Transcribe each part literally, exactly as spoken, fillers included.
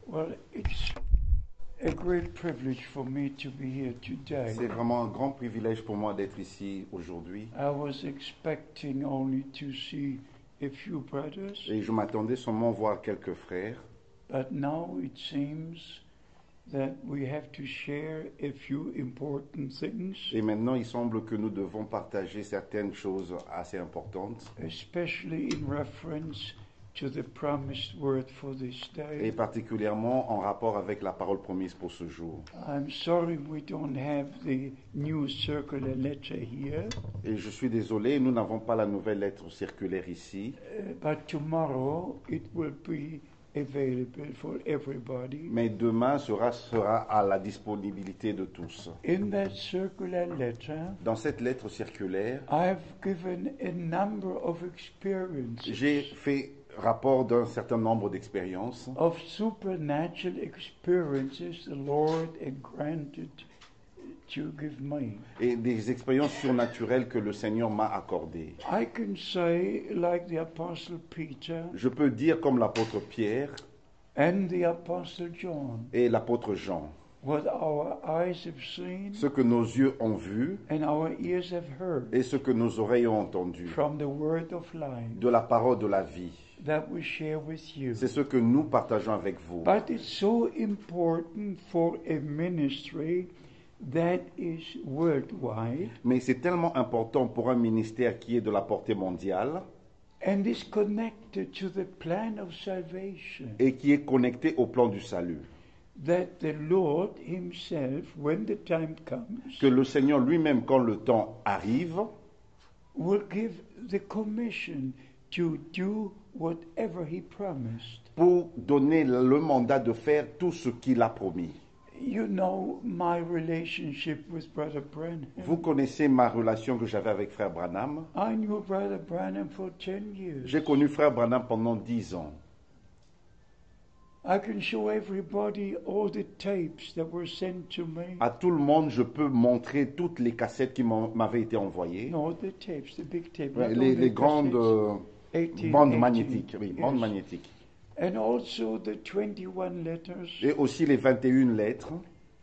Well, it's a great privilege for me to be here today. C'est vraiment un grand privilège pour moi d'être ici aujourd'hui. I was expecting only to see a few brothers, Et je m'attendais seulement à voir quelques frères. but now it seems that we have to share a few important things, Et maintenant, il semble que nous devons partager certaines choses assez importantes. especially in reference to the promised word for this Et day. particulièrement en rapport avec la parole promise pour ce jour. I'm sorry we don't have the new circular letter here, Et je suis désolé, nous n'avons pas la nouvelle lettre circulaire ici. uh, but tomorrow it will be available for everybody. Mais demain sera, sera à la disponibilité de tous. In that circular letter, Dans cette lettre circulaire, I've given a number of experiences, j'ai fait rapport d'un certain nombre d'expériences, of supernatural experiences the Lord had granted to give me. et des expériences surnaturelles que le Seigneur m'a accordées. I can say, like the Apostle Peter Je peux dire comme l'apôtre Pierre and the Apostle John, et l'apôtre Jean, what our eyes have seen ce que nos yeux ont vu and our ears have heard et ce que nos oreilles ont entendu from the word of life de la parole de la vie. that we share with you. C'est ce que nous partageons avec vous. But it's so important for a ministry that is worldwide Mais c'est tellement important pour un ministère qui est de la portée mondiale and is connected to the plan of salvation et qui est connecté au plan du salut, that the Lord himself, when the time comes, que le Seigneur lui-même, quand le temps arrive, will give the commission to do whatever he promised. pour donner le mandat de faire tout ce qu'il a promis. You know my relationship with Brother Branham. Vous connaissez ma relation que j'avais avec Frère Branham. I knew Brother Branham for ten years. J'ai connu Frère Branham pendant dix ans. I can show everybody all the tapes that were sent to me. À tout le monde, je peux montrer toutes les cassettes qui m'ont- m'avaient été envoyées. No, the tapes, the big tapes. Ouais, not les, only les grandes cassettes. euh, eighteen, bandes eighteen, magnétiques. Oui, yes. bandes magnétiques. And also the twenty-one letters. Et aussi les vingt et une lettres.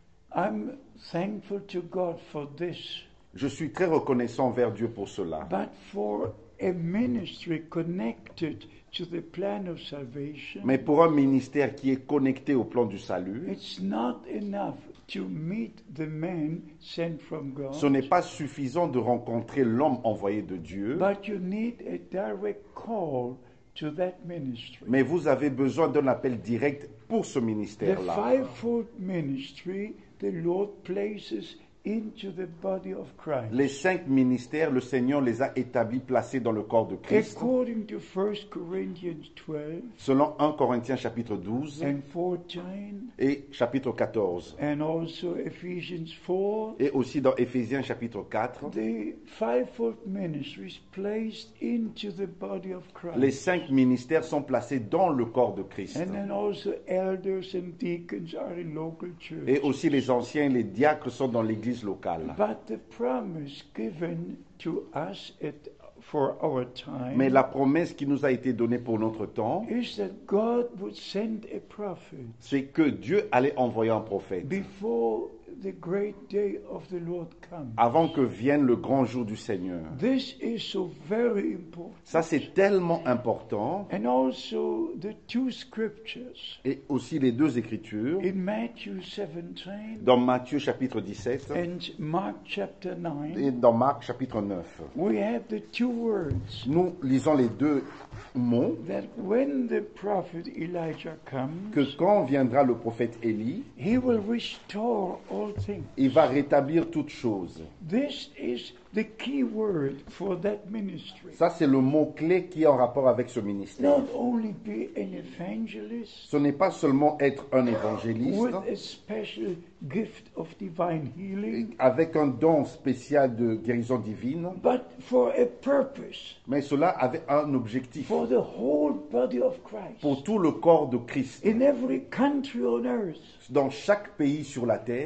I'm thankful to God for this. Je suis très reconnaissant envers Dieu pour cela. But for a ministry connected to the plan of salvation, Mais pour un ministère qui est connecté au plan du salut, it's not enough to meet the man sent from God, ce n'est pas suffisant de rencontrer l'homme envoyé de Dieu, but you need a direct call to that ministry. mais vous avez besoin d'un appel direct pour ce The ministère-là. fivefold ministry the Lord places into the body of Christ. Les cinq ministères, le Seigneur les a établis, placés dans le corps de Christ. According to First Corinthians twelve Selon un Corinthiens chapitre douze and fourteen, et chapitre quatorze. and also Ephesians four, Et aussi dans Éphésiens chapitre quatre. the fivefold ministry is placed into the body of Les Christ. cinq ministères sont placés dans le corps de Christ. And then also elders and deacons are in local Et church. aussi les anciens et les diacres sont dans l'église locale. But the promise given to us at, for our time Mais la promesse qui nous a été donnée pour notre temps, is that God would send a prophet c'est que Dieu allait envoyer un prophète before the great day of the Lord comes. avant que vienne le grand jour du Seigneur. This is so very important. Ça, c'est tellement important. And also the two scriptures Et aussi les deux écritures, in Matthew seventeen dans Matthieu chapitre dix-sept and Mark chapter et nine, dans Marc chapitre neuf. we have the two words Nous lisons les deux mots, that when the prophet Elijah que comes, quand viendra le prophète Élie, he will restore all things. il va rétablir toutes choses. This is the key word for that ministry. Ça, c'est le mot-clé qui est en rapport avec ce ministère. Not only be an evangelist Ce n'est pas seulement être un with évangéliste a special gift of divine healing, avec un don spécial de guérison divine, but for a purpose, mais cela avait un objectif for the whole body of Christ. pour tout le corps de Christ. In every country on earth, Dans chaque pays sur la terre, that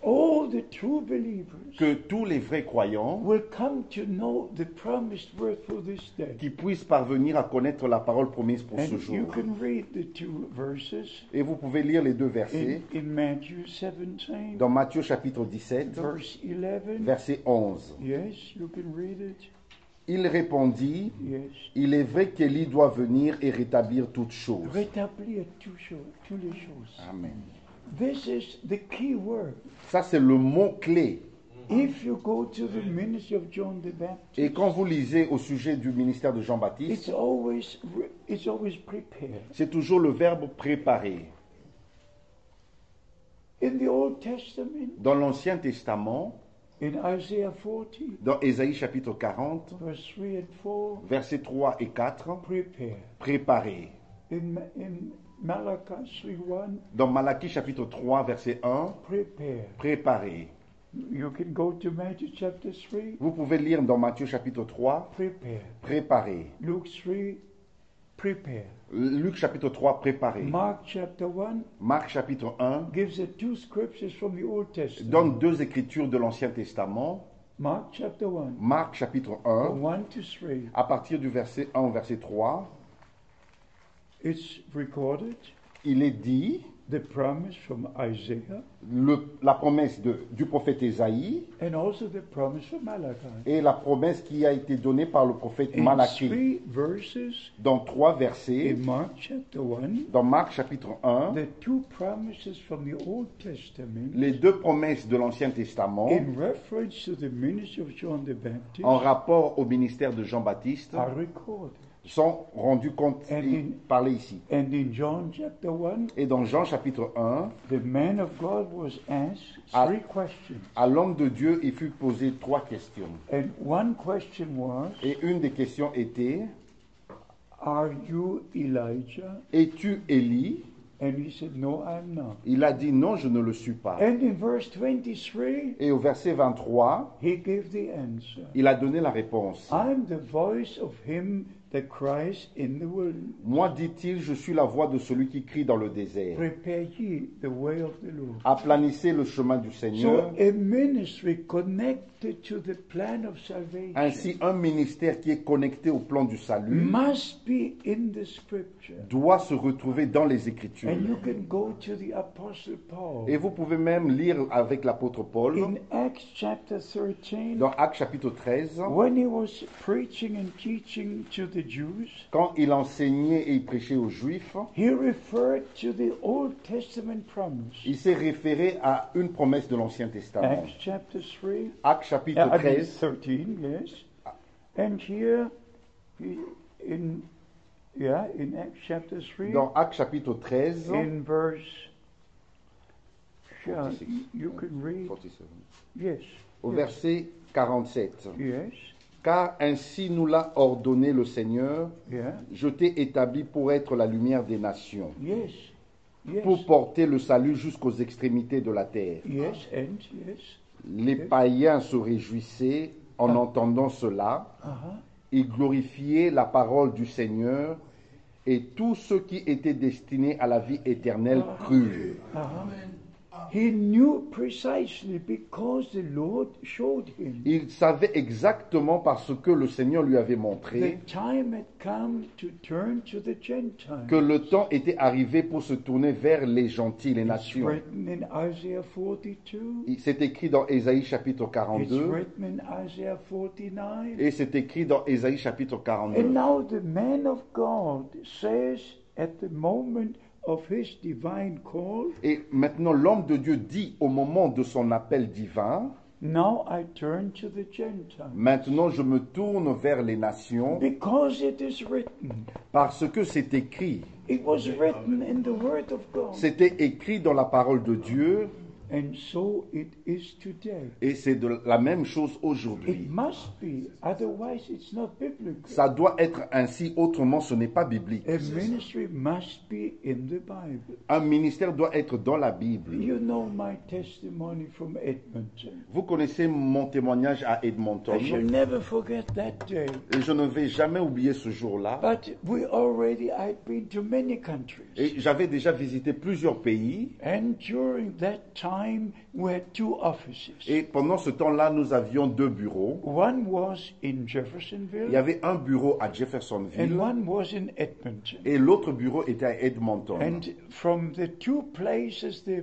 all the true believers que tous les vrais croyants will come to know the promised word for this day. qui puissent parvenir à connaître la parole promise pour ce And jour. you can read the two verses Et vous pouvez lire les deux in, versets in Matthew seventeen, dans Matthieu chapitre dix-sept, verse eleven. verset onze. Yes, you can read it. Il répondit, Yes. il est vrai qu'Élie doit venir et rétablir toutes choses. Rétablir tout cho- toutes les choses. Amen. This is the key word. Ça, c'est le mot-clé. If you go to the ministry of John the Baptist, Et quand vous lisez au sujet du ministère de it's Jean-Baptiste, always re- it's always prepared. c'est toujours le verbe préparer. In the Old Testament, Dans l'Ancien Testament, in Isaiah forty, dans Ésaïe chapitre quarante, verse three and four, versets trois et quatre, prepare. préparer. In, Ma- in Malachi three one, Dans Malachie chapitre trois, verset un, prepare. préparer. You can go to Matthew chapter three, Vous pouvez lire dans Matthieu chapitre trois, prepare. préparer. Luke three, prepare. Luc chapitre trois, préparer. Mark chapter one Marc chapitre un gives us two scriptures from the Old Testament. donne deux écritures de l'Ancien Testament. Mark chapter one, Marc chapitre un, one to three. à partir du verset un au verset trois, It's recorded il est dit the promise from Isaiah le- la promesse de- du prophète Ésaïe and also the promise from Malachi. et la promesse qui a été donnée par le prophète In Malachie three verses dans trois versets. in Mark chapter one, Dans Marc chapitre un, the two promises from the Old Testament les deux promesses de l'Ancien Testament in reference to the ministry of John the Baptist en rapport au ministère de Jean-Baptiste are recorded. sont rendues compte And et in- parlées ici. And in John chapter one, Et dans Jean chapitre un, the man of God was asked Ah. three questions. à l'homme de Dieu, il fut posé trois questions. And one question was, Et une des questions était, are you Elijah? es-tu Élie? And he said, no, I'm not. Il a dit, non, je ne le suis pas. And in verse twenty-three, Et au verset vingt-trois, he gave the answer. il a donné la réponse. I'm the voice of him that cries in the wilderness. Moi, dit-il, je suis la voix de celui qui crie dans le désert. Prepare ye the way of the Lord. Aplanissez le chemin du Seigneur. So a ministry connected to the plan of salvation Ainsi, un ministère qui est connecté au plan du salut must be in the scripture. doit se retrouver dans les Écritures. And you can go to the Apostle Paul Et vous pouvez même lire avec l'apôtre Paul in Acts chapter thirteen, dans Actes chapitre treize, when he was preaching and teaching to the Jews, quand il enseignait et il prêchait aux Juifs, he referred to the Old Testament promise. il s'est référé à une promesse de l'Ancien Testament. Acts chapter three, Actes chapitre uh, I mean treize, thirteen, yes. And here, he, in yeah, in Acts chapter three, dans Actes chapitre treize, in verse, yeah, forty-six. you can read, forty-seven, yes, au yes, verset quarante-sept. yes, Car ainsi nous l'a ordonné le Seigneur, yeah, je t'ai établi pour être la lumière des nations, yes, yes, pour porter le salut jusqu'aux extrémités de la terre. yes, and yes, Les païens se réjouissaient en entendant cela, uh-huh. ils glorifiaient la parole du Seigneur, et tous ceux qui étaient destinés à la vie éternelle crurent. Uh-huh. He knew precisely because the Lord showed him. Il savait exactement parce que le Seigneur lui avait montré The time had come to turn to the Gentiles. que le temps était arrivé pour se tourner vers les gentils, les It's nations. written in Isaiah forty-two. C'est écrit dans Ésaïe chapitre It's quarante-deux written in Isaiah forty-nine. et c'est écrit dans Ésaïe chapitre And quarante-deux. now the man of God says at the moment of his divine call, Et maintenant l'homme de Dieu dit au moment de son appel divin, now I turn to the Gentiles. maintenant je me tourne vers les nations Because it is written. parce que c'est écrit. It was written in the Word of God. C'était écrit dans la parole de Dieu And so it is today. et c'est de la même chose It aujourd'hui. must be, otherwise it's not biblical. Ça doit être ainsi, autrement ce n'est pas biblique. A ministry must be in the Bible. Un ministère doit être dans la Bible. You know my testimony from Edmonton. Vous connaissez mon témoignage à Edmonton I shall never forget that day. et je ne vais jamais oublier ce jour-là. But we already, I'd been to many countries. Et j'avais déjà visité plusieurs pays And during that time, time, we had two offices. Et pendant ce temps-là, nous avions deux bureaux. One was in Il y Jeffersonville avait un bureau à and Jeffersonville one was in Edmonton. et l'autre bureau était à Edmonton. And from the two places, the,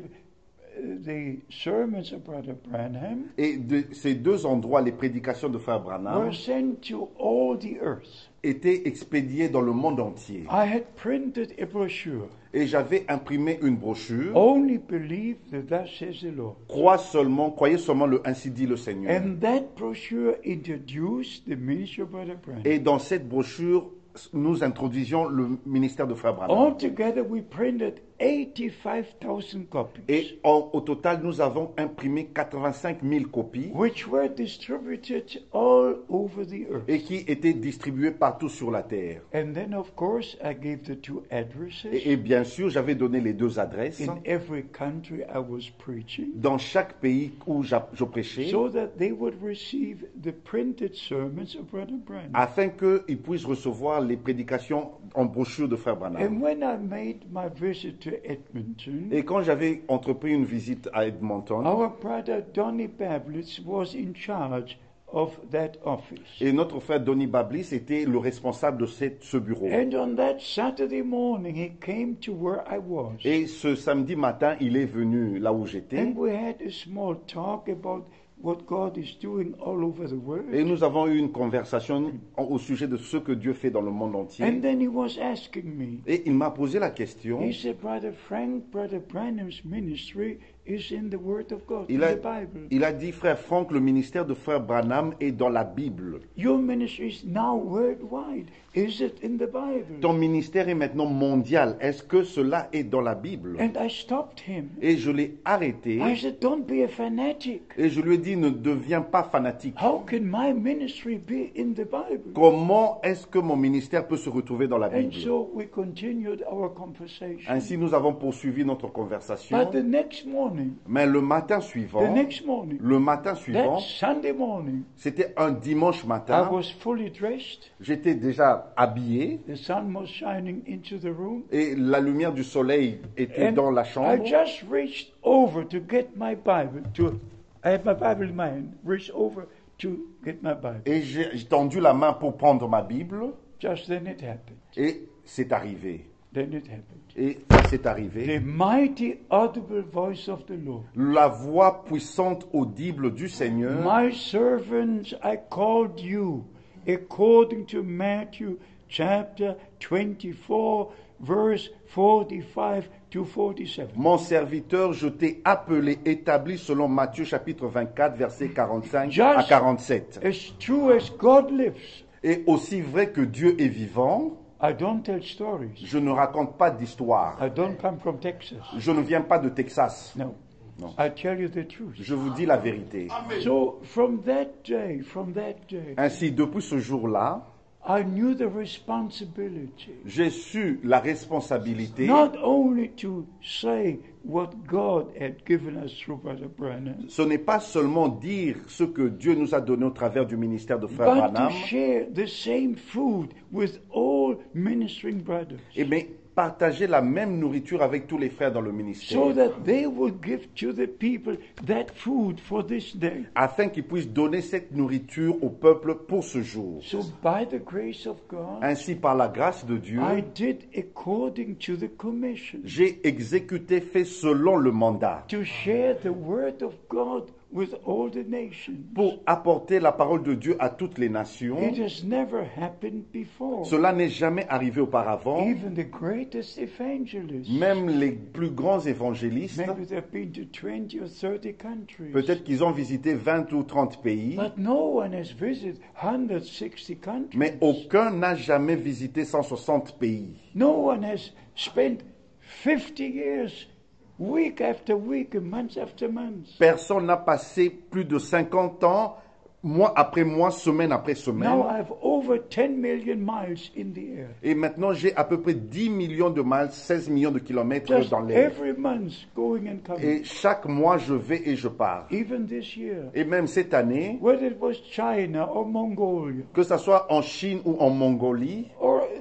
the sermons of Brother Branham Et de ces deux endroits, les prédications de Frère Branham were sent to all the earth. étaient expédiées dans le monde entier. I had printed a brochure. Et j'avais imprimé une brochure. Only believe that thus says the Lord. Crois seulement, croyez seulement le ainsi dit le Seigneur. And that brochure introduced the ministry of Brother Branham. Et dans cette brochure, nous introduisions le ministère de Frère Branham. Altogether, we printed eighty-five thousand copies, Et en- au total, nous avons imprimé quatre-vingt-cinq mille copies which were distributed all over the earth. et qui étaient distribuées partout sur la terre. And then, of course, I gave the two addresses. Et, et bien sûr, j'avais donné les deux adresses In every country I was preaching, dans chaque pays où j'a- je prêchais, so that they would receive the printed sermons of Brother Branham. afin qu'ils puissent recevoir les prédications en brochure de Frère Branham. And when I made my visit to Edmonton, Et quand j'avais entrepris une visite à Edmonton, our brother Donny Bablitz was in charge of that office. et notre frère Donny Bablis était le responsable de cette- ce bureau. And on that Saturday morning, he came to where I was. Et ce samedi matin, il est venu là où j'étais. And we had a small talk about what God is doing all over the Et world. nous avons eu une conversation en- au sujet de ce que Dieu fait dans le monde entier. And then he was asking me, Et il m'a posé la question. he said, Brother Frank, Brother Branham's ministry is in the Word of God, Il in a, the Bible. il a dit, frère Franck, le ministère de frère Branham est dans la Bible. Your ministry is now worldwide. Is it in the Bible? Ton ministère est maintenant mondial. Est-ce que cela est dans la Bible? And I stopped him. Et je l'ai arrêté. I said, don't be a fanatic. Et je lui ai dit, ne deviens pas fanatique. How can my ministry be in the Bible? Comment est-ce que mon ministère peut se retrouver dans la And Bible? so we continued our conversation. Ainsi, nous avons poursuivi notre conversation. But the next morning, Mais le matin the suivant, next morning, le matin that suivant, Sunday morning, c'était un dimanche I matin. was fully dressed. J'étais déjà habillé The sun was shining into the room. et la lumière du soleil était And dans la I chambre. just reached over to get my Bible. To I had my Bible in my hand. Reached over to get my Bible. Et j'ai j'ai tendu la main pour prendre ma Bible Just then it happened. et c'est arrivé. Then it happened. Et c'est arrivé. The mighty audible voice of the Lord. La voix puissante audible du Seigneur. My servants, I called you according to Matthew chapter twenty-four, verse forty-five to forty-seven. Mon serviteur, je t'ai appelé, établi selon Matthieu chapitre vingt-quatre, versets quarante-cinq Just- à quarante-sept. As true as God lives, Et aussi vrai que Dieu est vivant, I don't tell stories. je ne raconte pas d'histoire. I don't come from Texas. Je ne viens pas de Texas. No. No. I tell you the truth. Je vous dis la vérité. So from that day, from that day, Ainsi, depuis ce jour-là, I knew the responsibility. j'ai su la responsabilité Not only to say what God had given us through Brother Branham, ce n'est pas seulement dire ce que Dieu nous a donné au travers du ministère de Frère but to Branham, share the same food with all ministering brothers, et bien partager la même nourriture avec tous les frères dans le ministère, so that they would give to the people that food for this day. afin qu'ils puissent donner cette nourriture au peuple pour ce jour. So by the grace of God, Ainsi, par la grâce de Dieu, I did according to the commission j'ai exécuté, fait selon le mandat, to share the word of God with all the nations. pour apporter la parole de Dieu à toutes les nations. It has never happened before. Cela n'est jamais arrivé auparavant. Even the greatest evangelists, Même les plus grands évangélistes, maybe they've been to twenty or thirty countries. peut-être qu'ils ont visité vingt ou trente pays, But no one has visited one hundred sixty countries. mais aucun n'a jamais visité cent soixante pays. No one has spent fifty years, week after week, and month after month. Personne n'a passé plus de cinquante ans, mois après mois, semaine après semaine. Now I have over ten million miles in the air. Et maintenant, j'ai à peu près dix millions de miles, seize millions de kilomètres Just dans l'air. every month going and coming. Et chaque mois, je vais et je pars. Even this year. Et même cette année, Whether it was China or Mongolia que ce soit en Chine ou en Mongolie, or, or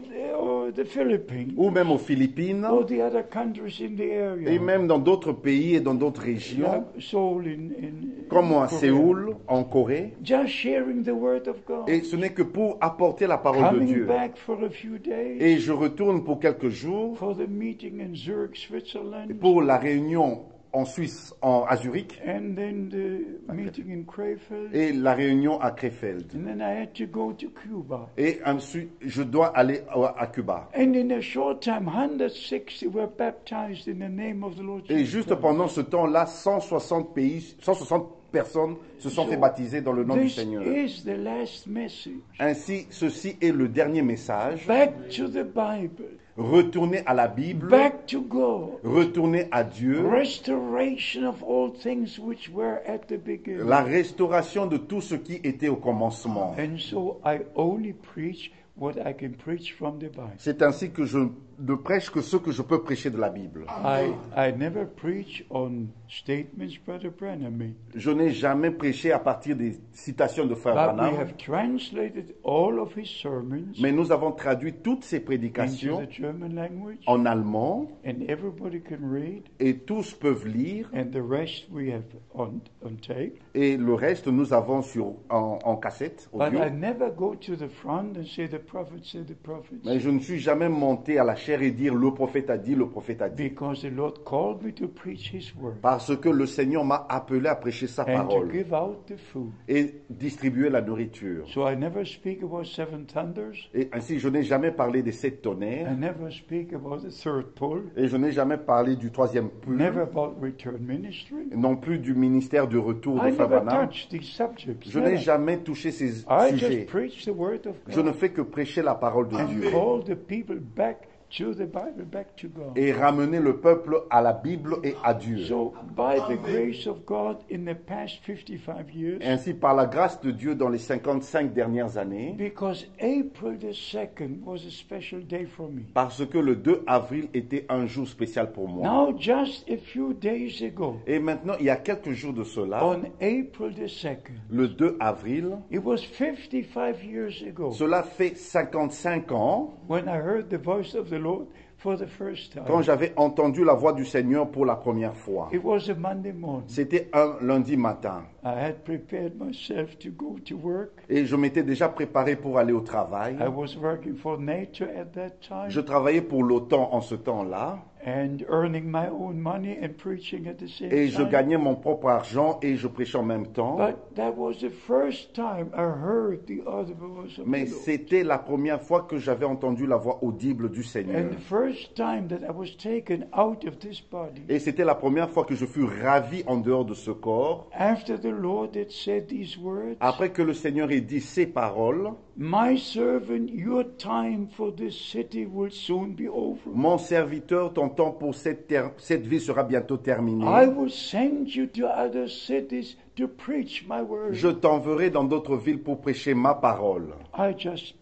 or the Philippines, ou même aux Philippines, or the other countries in the et area. même dans d'autres pays et dans d'autres régions, Like Seoul in, in comme à Korea. Séoul, en Corée. Just sharing the word of God. Et ce n'est que pour apporter la parole de Coming Dieu. back for a few days Et je retourne pour quelques jours for the meeting in Zurich, Switzerland, pour la réunion en Suisse, en, à Zurich, and then the meeting in Krefeld, et la réunion à Krefeld. and then I had to go to Cuba. Et ensuite, je dois aller à, à Cuba. And in a short time, one hundred sixty were baptized in the name of the Lord Et Jesus juste Christ. pendant ce temps-là, cent soixante pays, cent soixante personnes se sont So, fait baptiser dans le nom du This Seigneur. is the last message. Ainsi, ceci est le dernier message. Back to the Bible. Retournez à la Bible, Back to God. retournez à Dieu, Restoration of all things which were at the beginning. la restauration de tout ce qui était au commencement. And so I only preach what I can preach from the Bible. C'est ainsi que je ne prêche que ce que je peux prêcher de la Bible. I, I never preach on statements Brother Branham made. Je n'ai jamais prêché à partir des citations de Frère But we Branham, have translated all of his sermons mais nous avons traduit toutes ces into prédications the German language, en allemand and everybody can read, et tous peuvent lire, and the rest we have on, on tape. et le reste nous avons sur, en, en cassette But audio. I never go to the front and say the prophet said the prophet Mais said. je ne suis jamais monté à la chair et dire le prophète a dit, le prophète a dit. Because the Lord called me to preach his word Parce que le Seigneur m'a appelé à prêcher sa and to parole give out the food. et distribuer la nourriture. So I never speak about seven thunders. Et ainsi, je n'ai jamais parlé des sept I tonnerres never speak about the third pull. et je n'ai jamais parlé du troisième pull, Never about return ministry. non plus du ministère de retour de I Frère never Branham. touch these subjects. Je n'ai Never. jamais touché ces I sujets. just preach the word of Je ne God fais que prêcher la parole de and Dieu call the people back to the Bible, back to God. et ramener le peuple à la Bible et à Dieu. So, by the grace of God, in the past fifty-five years, Ainsi, par la grâce de Dieu, dans les cinquante-cinq dernières années, because April the second was a special day for me. parce que le deux avril était un jour spécial pour moi. Now, just a few days ago, Et maintenant, il y a quelques jours de cela, on April the second, le deux avril, it was fifty-five years ago cela fait cinquante-cinq ans, when I heard the voice of the Lord for the first quand time. j'avais entendu la voix du Seigneur pour la première fois. It was a Monday morning. C'était un lundi matin. I had prepared myself to go to work. Et je m'étais déjà préparé pour aller au travail. I was working for NATO at that time Je travaillais pour l'OTAN en ce temps-là. and earning my own money and preaching at the same Et je time. gagnais mon propre argent et je prêchais en même temps. But that was the first time I heard the audible voice of Mais the Lord. c'était la première fois que j'avais entendu la voix audible du Seigneur. And the first time that I was taken out of this body. Et c'était la première fois que je fus ravi en dehors de ce corps. After the Lord had said these words, Après que le Seigneur ait dit ces paroles, my servant, your time for this city will soon be over. mon serviteur, ton temps pour cette, terre, cette vie sera bientôt terminé. I will send you to other cities to preach my word. Je t'enverrai dans d'autres villes pour prêcher ma parole. I just,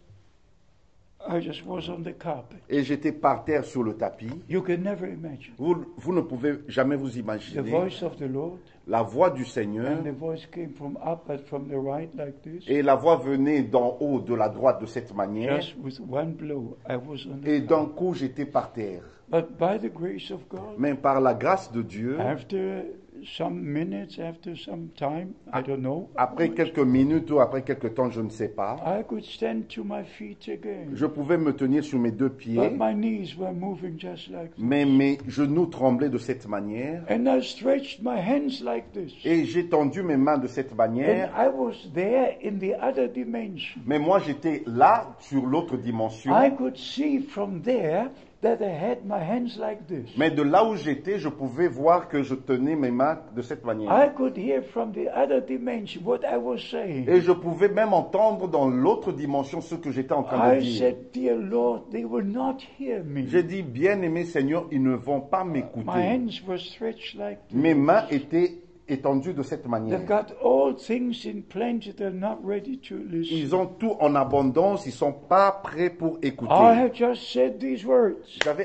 I just was on the carpet. Et j'étais par terre sur le tapis. You can never imagine. Vous, vous ne pouvez jamais vous The imaginer voice of the Lord, la voix du Seigneur. and the voice came from up and from the right like this. Et la voix venait d'en haut, de la droite, de cette manière. Just with one blow, I was on the Et carpet. d'un coup, j'étais par terre. But by the grace of God, Mais par la grâce de Dieu, after some minutes, after some time, I don't know, après quelques minutes ou après quelques temps, je ne sais pas, I could stand to my feet again. je pouvais me tenir sur mes deux But pieds, my knees were moving just like this. mais mes genoux tremblaient de cette manière. And I stretched my hands like this. Et j'ai tendu mes mains de cette And manière. I was there in the other dimension. Mais moi, j'étais là, sur l'autre dimension. I could see from there that I had my hands like this. Mais de là où j'étais, je pouvais voir que je tenais mes mains de cette manière. I could hear from the other dimension what I was saying. Et je pouvais même entendre dans l'autre dimension ce que j'étais en train de I dire. said, Dear Lord, they will not hear me. J'ai dit, bien-aimé Seigneur, ils ne vont pas My m'écouter. hands were stretched like this. Mes mains étaient étendues de cette They've manière. got all things in plenty. They're not ready to listen. Ils ont tout en abondance, ils sont pas prêts pour I écouter. have just said these words. J'avais à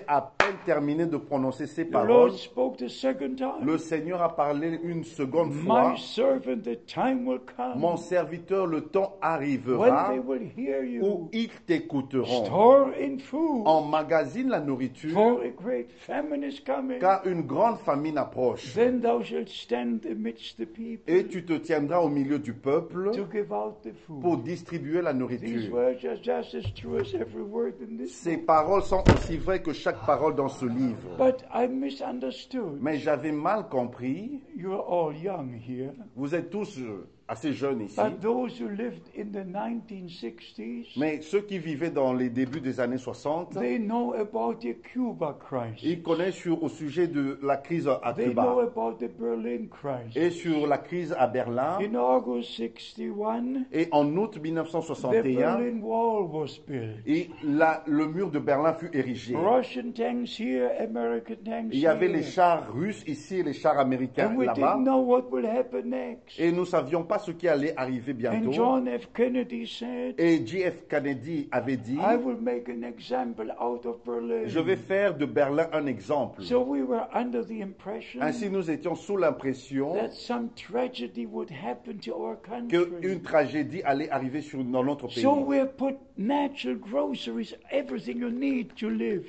peine terminé de prononcer ces the paroles, Lord spoke the second time. le Seigneur a parlé une seconde fois. My servant, the time will come Mon serviteur, le temps when arrivera they will hear où you. ils t'écouteront. Store in food, Emmagasine la nourriture, for a great famine is coming. car une grande famine approche. Then thou shalt stand amidst the people Et tu te tiendras au milieu du peuple to give out the pour food. distribuer la These nourriture. words are just as true as every word in this Ces book. paroles sont aussi vraies que chaque parole dans ce livre. But I misunderstood. Mais j'avais mal compris. You're all young here. Vous êtes tous euh, assez jeunes ici. But those who lived in the nineteen sixties, Mais ceux qui vivaient dans les débuts des années soixante, they know about the Cuba crisis. ils connaissent sur, au sujet de la crise à They know Cuba about the Berlin crisis. et sur la crise à Berlin. In August sixty-one, Et en août mille neuf cent the soixante et un, Berlin Wall was built. et la- le mur de Berlin fut érigé. Russian tanks here, American tanks Il y avait here. les chars russes ici et les chars américains And we là-bas. didn't know what will happen next. Et nous ne savions pas ce qui allait arriver And bientôt. John F. Kennedy said, Et J F Kennedy avait dit, I will make an example out of Berlin. je vais faire de Berlin un exemple. So we were under the impression Ainsi, nous étions sous l'impression that some tragedy would happen to our country. qu'une tragédie allait arriver sur, dans notre pays. So we put natural groceries, everything you need to live,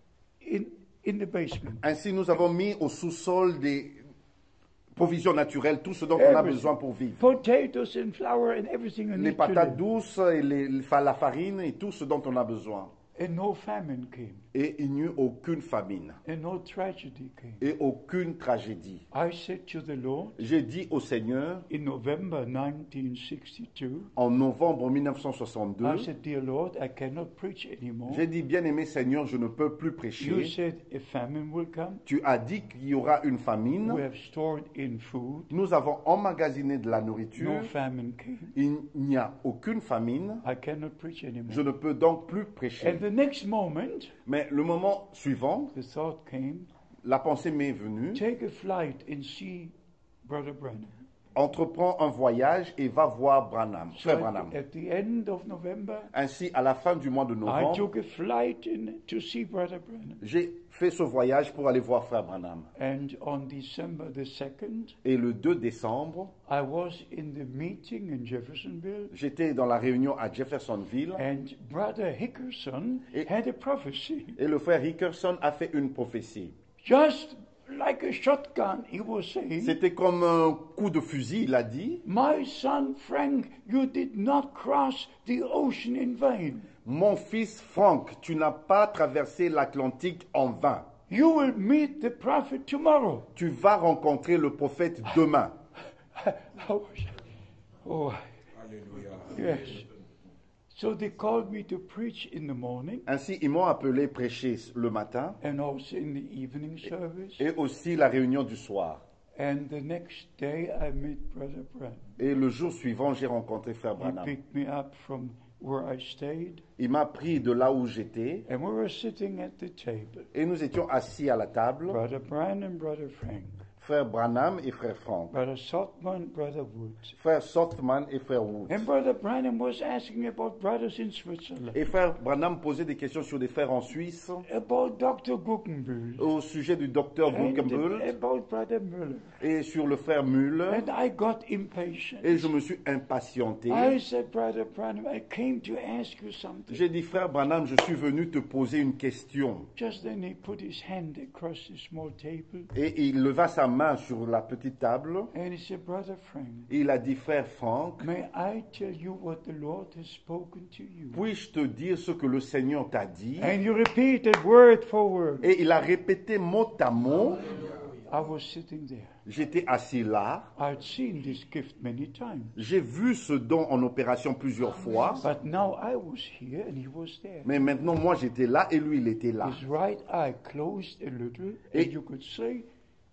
in, in the basement. Ainsi, nous avons mis au sous-sol des provisions naturelles, tout ce dont on a Everything. besoin pour vivre. Potatoes and flour and everything you Les need to patates live. douces, et les- la farine et tout ce dont on a besoin. And no famine came. Et il n'y eut aucune famine And no tragedy came. et aucune tragédie. I said to the Lord J'ai dit au Seigneur, in November nineteen sixty-two, en novembre mille neuf cent soixante-deux, I said, Dear Lord, I cannot preach anymore. j'ai dit, bien-aimé Seigneur, je ne peux plus You prêcher. said a famine will come. Tu as dit qu'il y aura une famine. We have stored in food. Nous avons emmagasiné de la nourriture. No famine came. Il n'y a aucune famine. I cannot preach Je anymore. ne peux donc plus And prêcher. the next moment, Mais le moment suivant, the thought came, la pensée m'est venue. take a flight and see Brother Branham. Entreprends un voyage et va voir Branham, So frère at, Branham. at the end of November, Ainsi, à la fin du mois de I novembre, took a flight in, to see Brother Branham. j'ai fait ce voyage pour aller voir frère Branham. And on December the second, Et le deux décembre, I was in the meeting in Jeffersonville, j'étais dans la réunion à Jeffersonville and Brother Hickerson Et- had a prophecy. et le frère Hickerson a fait une prophétie. Just like a shotgun, he was saying, C'était comme un coup de fusil, il a dit. My son Frank, you did not cross the ocean in vain. Mon fils Franck, tu n'as pas traversé l'Atlantique en vain. You will meet the prophet tomorrow. Tu vas rencontrer le prophète demain. Oh, yes. So they called me to preach in the morning Ainsi, ils m'ont appelé prêcher le matin and also in the evening service. et aussi la réunion du soir. And the next day I met Brother Branham. Et le jour suivant, j'ai rencontré frère He Branham. picked me up from where I stayed, Il m'a pris de là où j'étais and we were sitting at the table. et nous étions assis à la table, Brother Branham, Brother Frank, frère Branham et frère Franck, Brother Saltman, Brother Woods. frère Softman et frère Woods. And Brother Branham was asking about brothers in Switzerland, Et frère Branham posait des questions sur des frères en Suisse about Doctor Guggenbühl, au sujet du docteur and Guggenbühl about Brother Müller. et sur le frère Müller. And I got impatient. Et je me suis impatienté. I said, Brother Branham, I came to ask you something. J'ai dit, frère Branham, je suis venu te poser une question. Just then he put his hand across the small table Et il leva sa main sur la petite table. and he said, Brother Frank, Et il a dit, frère Franck, may I tell you what the Lord has spoken to you? puis-je te dire ce que le Seigneur t'a dit? And you repeated word for word. Et il a répété mot à mot. I was sitting there. J'étais assis là. I'd seen this gift many times. J'ai vu ce don en opération plusieurs fois. But now I was here and he was there. Mais maintenant, moi, j'étais là et lui, il était là. His right eye closed a little, Et- and you could say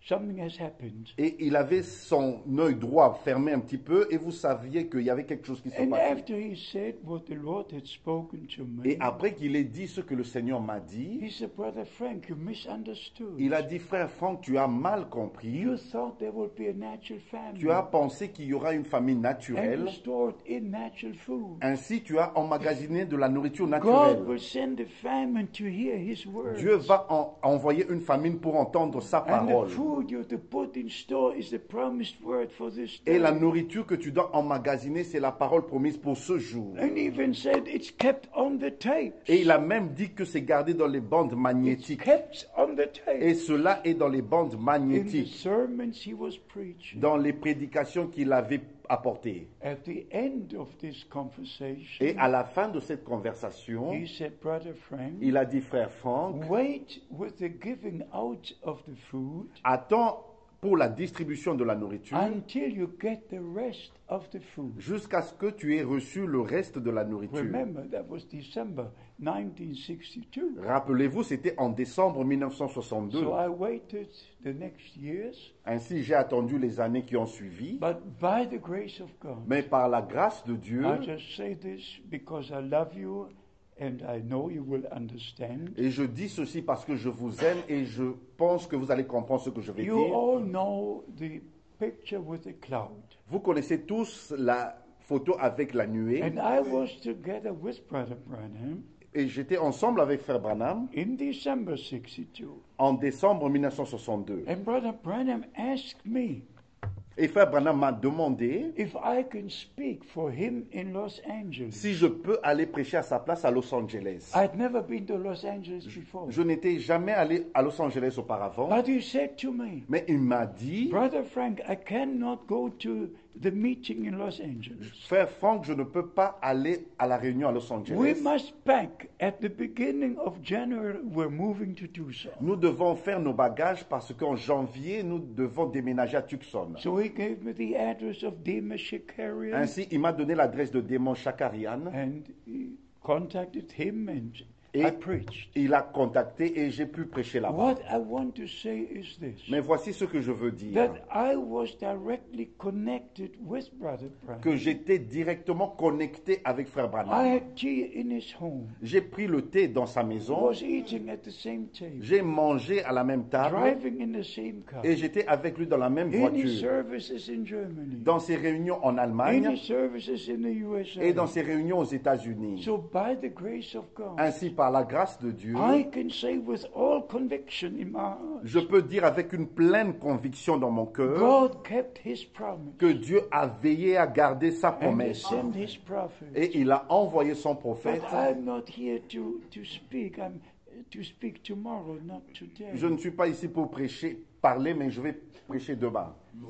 something has happened. Et il avait son œil droit fermé un petit peu et vous saviez qu'il y avait quelque chose qui se And passait. after he said what the Lord had spoken to me, Et après qu'il ait dit ce que le Seigneur m'a dit, he said, Brother Frank, you misunderstood. il a dit, frère Franck, tu as mal compris. You thought there would be a natural family Tu as pensé qu'il y aura une famille and naturelle. you stored in natural food. Ainsi, tu as emmagasiné de la nourriture God naturelle. will send a famine to hear his word. Dieu va en- envoyer une famine pour entendre sa And the parole. food you have to put in store is the promised word for this Et day. la nourriture que tu dois emmagasiner, c'est la parole promise pour ce jour. And even said it's kept on the tapes. Et il a même dit que c'est gardé dans les bandes It's magnétiques. kept on the Et tapes. cela est dans les bandes In the magnétiques, sermons he was preaching. dans les prédications qu'il avait apportées. At the end of this conversation, Et à la fin de cette conversation, he said, Brother Frank, il a dit, frère Franck, wait with the giving out of the food attends pour la distribution de la nourriture until you get the rest of the food. jusqu'à ce que tu aies reçu le reste de la nourriture. Remember, that was December nineteen sixty-two. Rappelez-vous, c'était en décembre mille neuf cent soixante-deux. So I waited the next years, Ainsi, j'ai attendu les années qui ont suivi. but by the grace of God, Mais par la grâce de Dieu, I just say this because I love you and I know you will understand. et je dis ceci parce que je vous aime et je pense que vous allez comprendre ce que je vais You dire. all know the picture with the cloud. Vous connaissez tous la photo avec la nuée. And I was together with Brother Branham Et j'étais ensemble avec Frère Branham in December sixty-two. en décembre mille neuf cent soixante-deux. And Brother Branham asked me Et Frère Branham m'a demandé if I can speak for him in Los Angeles. si je peux aller prêcher à sa place à Los Angeles. I'd never been to Los Angeles before. Je n'étais jamais allé à Los Angeles auparavant, But he said to me, mais il m'a dit, Brother Frank, I cannot go to the meeting in Los Angeles. Frère Franck, je ne peux pas aller à la réunion à Los We Angeles. must pack at the beginning of January. We're moving to Tucson. Nous devons faire nos bagages parce qu'en janvier, nous devons déménager à Tucson. So he gave me the address of Dima Shakarian Ainsi, il m'a donné l'adresse de Démon Chakarian. and he contacted him and Et I preached. il a contacté et j'ai pu prêcher là-bas. What I want to say is this. Mais voici ce que je veux dire. That I was directly connected with Brother Branham. Que j'étais directement connecté avec Frère I Branham. had tea in his home. J'ai pris le thé dans sa maison. Was eating at the same table. J'ai mangé à la même table. Driving in the same car. Et j'étais avec lui dans la même In his voiture. services in Germany. Dans ses réunions en In Allemagne his services in the U S A. et dans ses réunions aux États-Unis. So by the grace of God, Ainsi, par la grâce de Dieu, I can say with all conviction in my heart, je peux dire avec une pleine conviction dans mon cœur God kept his promise que Dieu a veillé à garder sa and promesse. sent his prophet. Et il a envoyé son But prophète. I'm not here to, to speak. I'm to speak tomorrow, not today. Je ne suis pas ici pour prêcher, parler, mais je vais prêcher demain.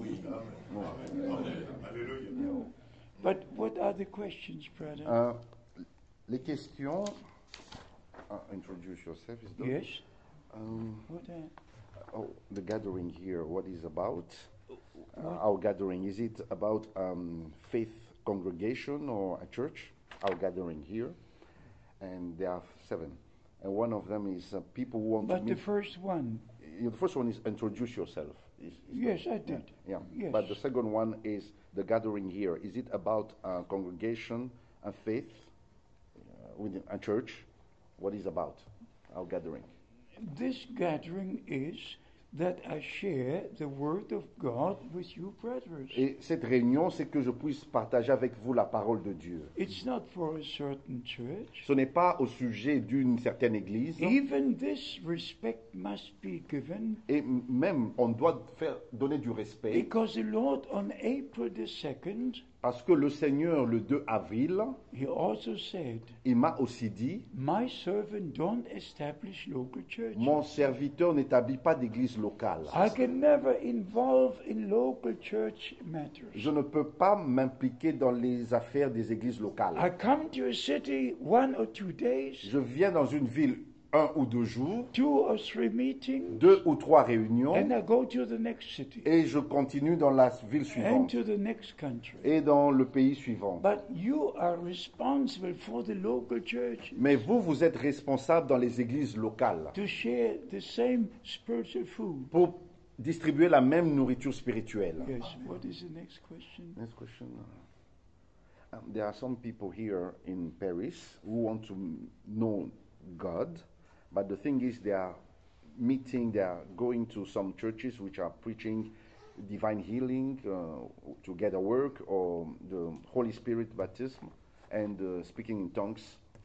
No. But what are the questions, brother? Euh, les questions. Uh, introduce yourself. Is that- Yes. Um, What are, oh, the gathering here. What is about? Uh, our gathering is it about um, faith congregation or a church? Our gathering here, and there are seven, and one of them is uh, people who want but to the meet. first one, Yeah, the first one is introduce yourself. Is- is yes, that- I did. Yeah. Yes. But the second one is the gathering here. Is it about a congregation, a faith, uh, within a church? What is about our gathering? This gathering is that I share the word of God with you, brothers. Et cette réunion, c'est que je puisse partager avec vous la parole de Dieu. It's not for a certain church. Ce n'est pas au sujet d'une certaine église. Even this respect must be given Et m- même, on doit faire, donner du respect because the Lord on April the second, parce que le Seigneur, le deux avril, he also said, il m'a aussi dit, my servant don't establish local churches. mon serviteur n'établit pas d'église locale. I can never involve in local church matters. Je ne peux pas m'impliquer dans les affaires des églises locales. I come to a city one or two days, Je viens dans une ville un ou deux jours, two or three meetings, deux ou trois réunions, and I go to the next city et je continue dans la ville and suivante to the next country. et dans le pays suivant. But you are responsible for the local church Mais vous, vous êtes responsable dans les églises locales to share the same spiritual food. pour distribuer la même nourriture spirituelle. Yes. What is the next question? Next question. Um, there are some people here in Paris who want to know God, but the thing is they are meeting, they are going to some churches which are preaching divine healing, uh, together work, or the Holy Spirit baptism, and uh, speaking in tongues.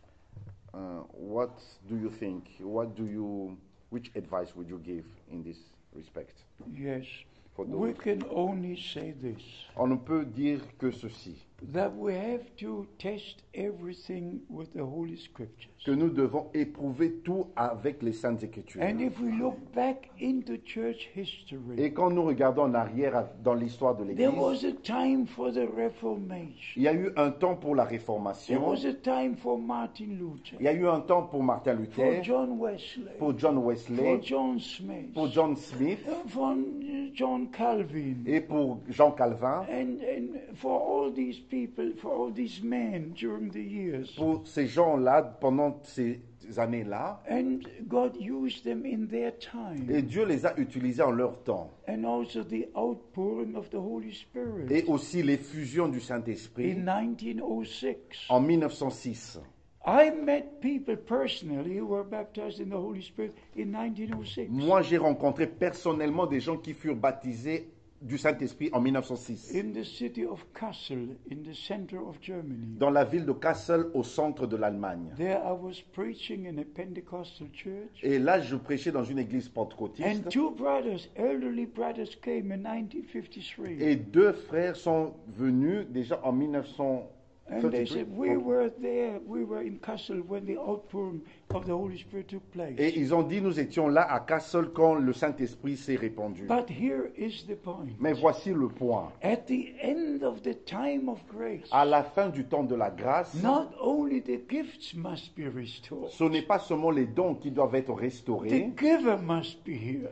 Uh, what do you think? What do you, which advice would you give in this respect? Yes. For those? We can only say this, On ne peut dire que ceci, that we have to test everything with the Holy Scriptures. que nous devons éprouver tout avec les Saintes Écritures. And if we look back into church history, Et quand nous regardons en arrière à- dans l'histoire de there l'Église, was a time for the Reformation. il y a eu un temps pour la There Réformation, was a time for Martin Luther, il y a eu un temps pour Martin for Luther, John Wesley, pour John for Wesley, John Smith, pour John Smith uh, for uh, John Calvin, et pour Jean Calvin, and, and for all these people, for all these men during the years. pour ces gens-là pendant ces années-là. And God used them in their time. Et Dieu les a utilisés en leur temps. And also the outpouring of the Holy Spirit. Et aussi l'effusion du Saint-Esprit In nineteen oh six, en mille neuf cent six. I met people personally who were baptized in the Holy Spirit in nineteen oh six. Moi, j'ai rencontré personnellement des gens qui furent baptisés du Saint-Esprit en mille neuf cent six. In the city of Kassel, in the center of Germany. Dans la ville de Kassel, au centre de l'Allemagne. There I was preaching in a Pentecostal church. Et là, je prêchais dans une église pentecôtiste. And two brothers, elderly brothers, came in nineteen fifty-three. Et deux frères sont venus déjà en mille neuf cent And they trente-trois. said, we were there, we were in Kassel when the outpouring of the Holy Spirit took place. Et ils ont dit, nous étions là à Kassel quand le Saint-Esprit s'est répandu. But here is the point. Mais voici le point. At the end of the time of grace, À la fin du temps de la grâce, not only the gifts must be restored, ce n'est pas seulement les dons qui doivent être restaurés. the giver must be here.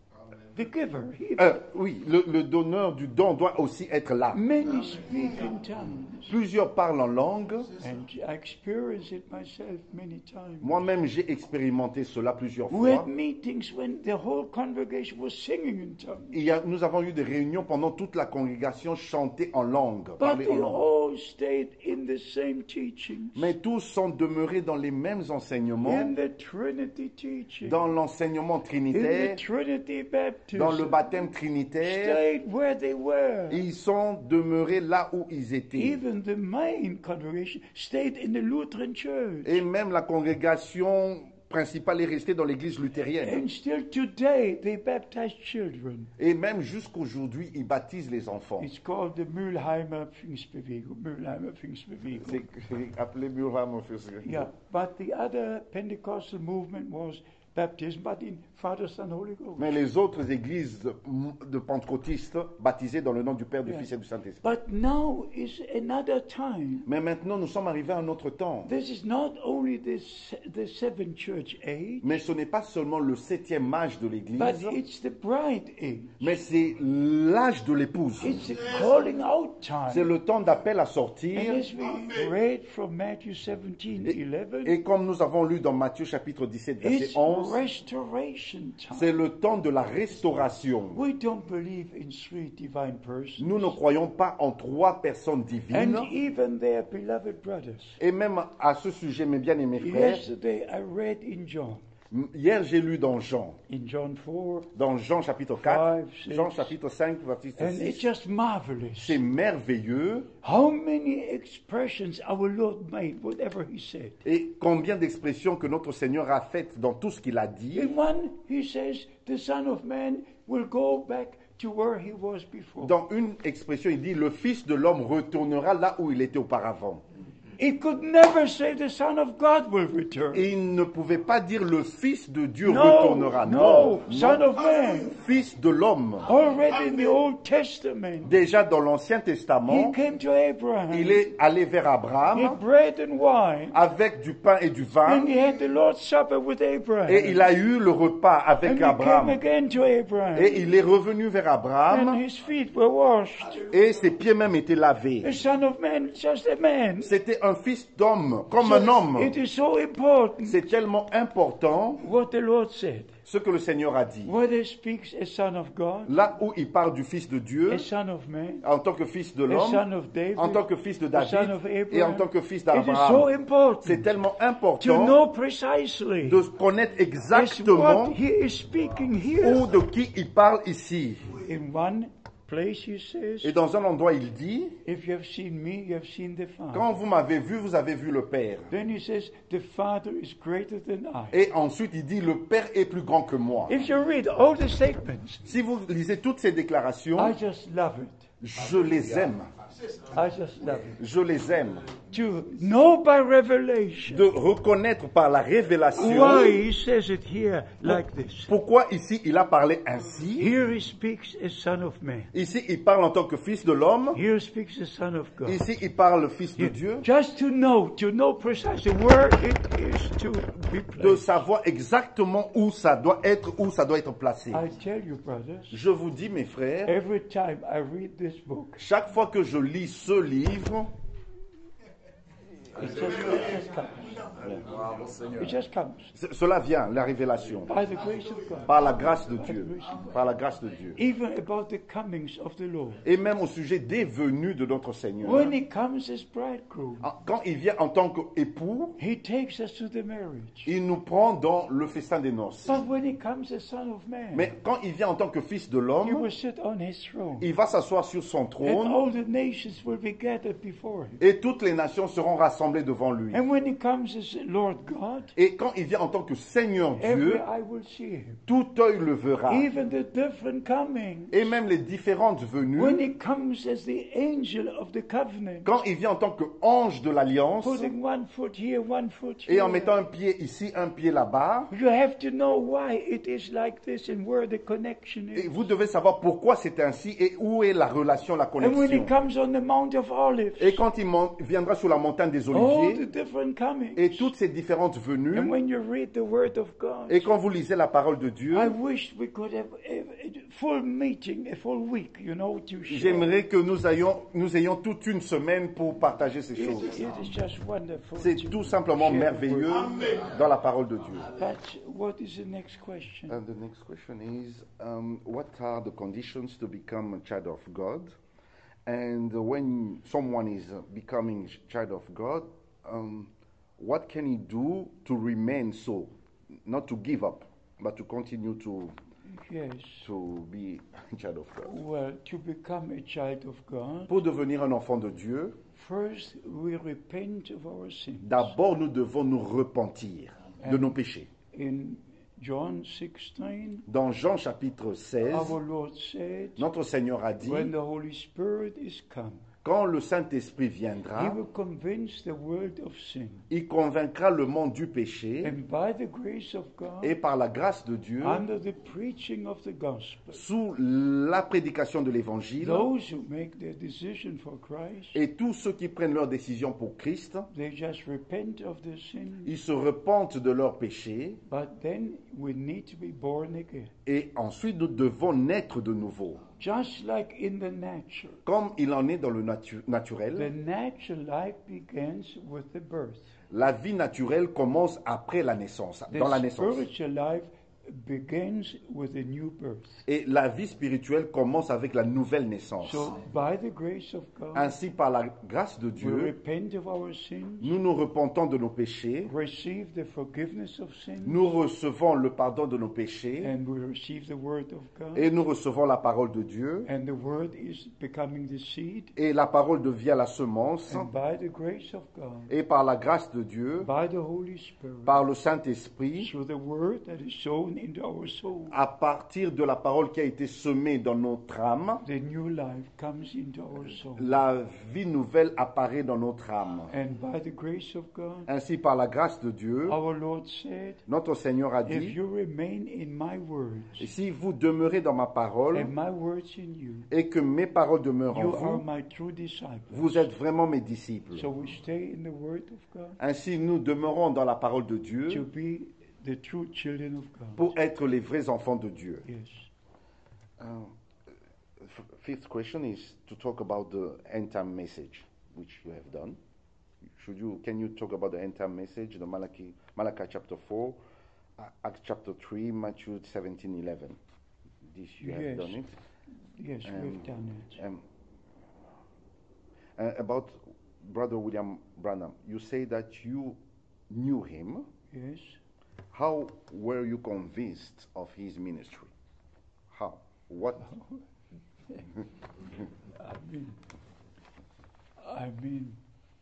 The giver, he, Euh, oui, le, le donneur du don doit aussi être là. many speak in tongues. Plusieurs parlent en langue. And I experienced it myself many times. Moi-même, j'ai expérimenté cela plusieurs We had fois. meetings when the whole congregation was singing in tongues. Il y a- nous avons eu des réunions pendant toute la congrégation chanter en langue, But parler en they langue. all stayed in the same teachings. Mais tous sont demeurés dans les mêmes enseignements, In the Trinity teaching. dans l'enseignement In the trinitaire, Trinity baptism. dans le baptême trinitaire. Stayed where they were. Ils sont demeurés là où ils étaient. Even the main congregation stayed in the Lutheran church. Et même la congrégation principale est restée dans l'église luthérienne. And still today they baptize children. Et même jusqu'aujourd'hui, ils baptisent les enfants. It's called the Mühlheimer Pfingstbewegung. Mühlheimer Pfingstbewegung. C'est c'est appelé Murham, en fait. Yeah, but the other Pentecostal movement was baptism, but in Father, Son, Holy Ghost. Mais les autres églises de pentecôtistes baptisées dans le nom du Père, du Yeah. Fils et du Saint-Esprit. But now is another time. Mais maintenant, nous sommes arrivés à un autre temps. This is not only the, se- the seven church age, Mais ce n'est pas seulement le septième âge de l'Église, but it's the bride age. mais c'est l'âge de l'épouse. It's the calling out C'est time. le temps d'appel à And sortir. as we read from Matthew seventeen, Et, eleven, et comme nous avons lu dans Matthieu chapitre dix-sept, verset it's onze, restoration c'est time. le temps de la restauration. We don't believe in three divine persons. Nous ne croyons pas en trois personnes divines. And even their beloved brothers. Et même à ce sujet, mes bien-aimés frères, Yesterday I read in John, hier j'ai lu dans Jean, in John four, dans Jean chapitre quatre, Five, six. Jean chapitre cinq, verset and it's six. just marvelous. C'est merveilleux. How many expressions our Lord made, whatever he said. Et combien d'expressions que notre Seigneur a faites dans tout ce qu'il a dit. In one, he says, the Son of Man will go back to where he was before. Dans une expression, il dit, le Fils de l'homme retournera là où il était auparavant. It could never say the Son of God will return. Et il ne pouvait pas dire le Fils de Dieu No, retournera. no, Non, Son non. of Man. Fils de l'homme. Already in the Old Testament, Déjà dans l'Ancien he Testament, came to Abraham. il est allé vers He Abraham had bread and wine. avec du pain et du vin. And he had the Lord's Supper with Abraham. Et il a eu le repas and avec he came Abraham. again to Abraham. Et il est revenu vers and Abraham. his feet were washed. Et ses pieds même étaient lavés. The Son of Man is just a man. C'était un fils d'homme, comme So un homme. It is so important C'est tellement important what the Lord said. ce que le Seigneur a dit, whether he speaks as Son of God, là où il parle du Fils de Dieu, as Son of Man, en tant que fils de as l'homme, Son of David, en tant que fils de as Son David of et en Abraham, tant que fils it is so d'Abraham. C'est important tellement to important know precisely de connaître as exactement what he is speaking here. où de qui il parle ici. In one place he says, Et dans un endroit, il dit, if you have seen me, you have seen the Father. quand vous m'avez vu, vous avez vu le Père. Then he says, the Father is greater than I. Et ensuite, il dit, le Père est plus grand que moi. If you read all the statements, Si vous lisez toutes ces déclarations, I just love it. je les aime. I just love it. Je les aime. To know by revelation De reconnaître par la révélation why he says it here like this. pourquoi ici il a parlé ainsi. Here he speaks as Son of Man. Ici, il parle en tant que fils de l'homme. Here he speaks as Son of God. Ici, il parle fils de Dieu. Just to know, to know precisely where it is to be De placed. savoir exactement où ça doit être, où ça doit être placé. I tell you, brothers, Je vous dis, mes frères, every time I read this book, chaque fois que je lis ce livre, it just, it just comes. It just comes. c- cela vient, la révélation, By the grace of God. par la grâce de Dieu, par la grâce de Dieu. Even about the comings of the Lord. Et même au sujet des venues de notre Seigneur. When he comes as bridegroom, En- Quand il vient en tant qu'époux, he takes us to the marriage. il nous prend dans le festin des noces. But when he comes as Son of Man, Mais quand il vient en tant que fils de he l'homme, will sit on his throne. il va s'asseoir sur son And trône all the nations will be gathered before him. et toutes les nations seront rassemblées devant lui. And when he comes as Lord God, Et quand il vient en tant que Seigneur every Dieu, eye will see him. tout œil le verra. Even the different comings. Et même les différentes When venues, he comes as the angel of the covenant, quand il vient en tant qu'ange de l'alliance, putting one foot here, one foot et en here. mettant un pied ici, un pied là-bas, You have to know why it is like this and where the connection et is. vous devez savoir pourquoi c'est ainsi et où est la relation, la And when he connexion. comes on the Mount of Olives, Et quand il mon- viendra sur la montagne des all the Oliviers, different comings. et toutes ces différentes venues, And when you read the Word of God, et quand vous lisez la parole de Dieu, I wish we could have a, a full meeting, a full week, you know, to share. j'aimerais que nous ayons, nous ayons toute une semaine pour partager ces It, choses. it is just wonderful. C'est to tout simplement share the merveilleux Word. dans la parole de Dieu. But what is the next question? And the next question is, um, what are the conditions to become a child of God? And when someone is uh, becoming a child of God, um, what can he do to remain so, not to give up, but to continue to Yes. to be a child of God? Well, to become a child of God, Pour devenir un enfant de Dieu, first we repent of our sins. d'abord nous devons nous repentir de nos péchés. In John sixteen, Dans Jean chapitre seize, our Lord said, notre Seigneur a dit, when the Holy Spirit is come, quand le Saint-Esprit He viendra, will convince the world of sin. il convaincra le monde du péché And by the grace of God, et par la grâce de Dieu, under the preaching of the gospel, sous la prédication de l'Évangile, those who make their decision for Christ, et tous ceux qui prennent leur décision pour Christ, they just repent of their sin, ils se repentent de leurs péchés but then we need to be born again. et ensuite nous devons naître de nouveau. Just like in the natural. Comme il en est dans le natu- The naturel, natural life begins with the birth. la vie naturelle commence après la naissance, dans la The naissance. spiritual life begins with a new birth. Et la vie spirituelle commence avec la nouvelle naissance. So by the grace of God, Ainsi, par la grâce de we Dieu, repent of our sins, nous nous repentons de nos péchés, receive the forgiveness of sins, nous recevons le pardon de nos péchés and we receive the word of God. et nous recevons la parole de Dieu. And the word is becoming the seed. Et la parole devient la semence. And by the grace of God, Et par la grâce de Dieu, by the Holy Spirit, par le Saint-Esprit, through the word that is sown into our soul, à partir de la parole qui a été semée dans notre âme, the new life comes into our soul. la vie nouvelle apparaît dans notre âme. And by the grace of God, Ainsi, par la grâce de Dieu, our Lord said, notre Seigneur a if dit, you remain in my words, si vous demeurez dans ma parole and my words in you, et que mes paroles demeurent en you are vous, my true disciples. vous êtes vraiment mes disciples. So we stay in the word of God Ainsi, nous demeurons dans la parole de to Dieu be the true children of God. pour être les vrais enfants de Dieu. Yes. Uh, f- fifth question is to talk about the end time message, which you have done. Should you can you talk about the end time message, the Malachi Malachi chapter four, Acts chapter three, Matthew seventeen, eleven. This you have Yes. done it. Yes, Um, we've done it. Um, uh, about Brother William Branham, you say that you knew him. Yes. How were you convinced of his ministry? How? What? I mean, I mean,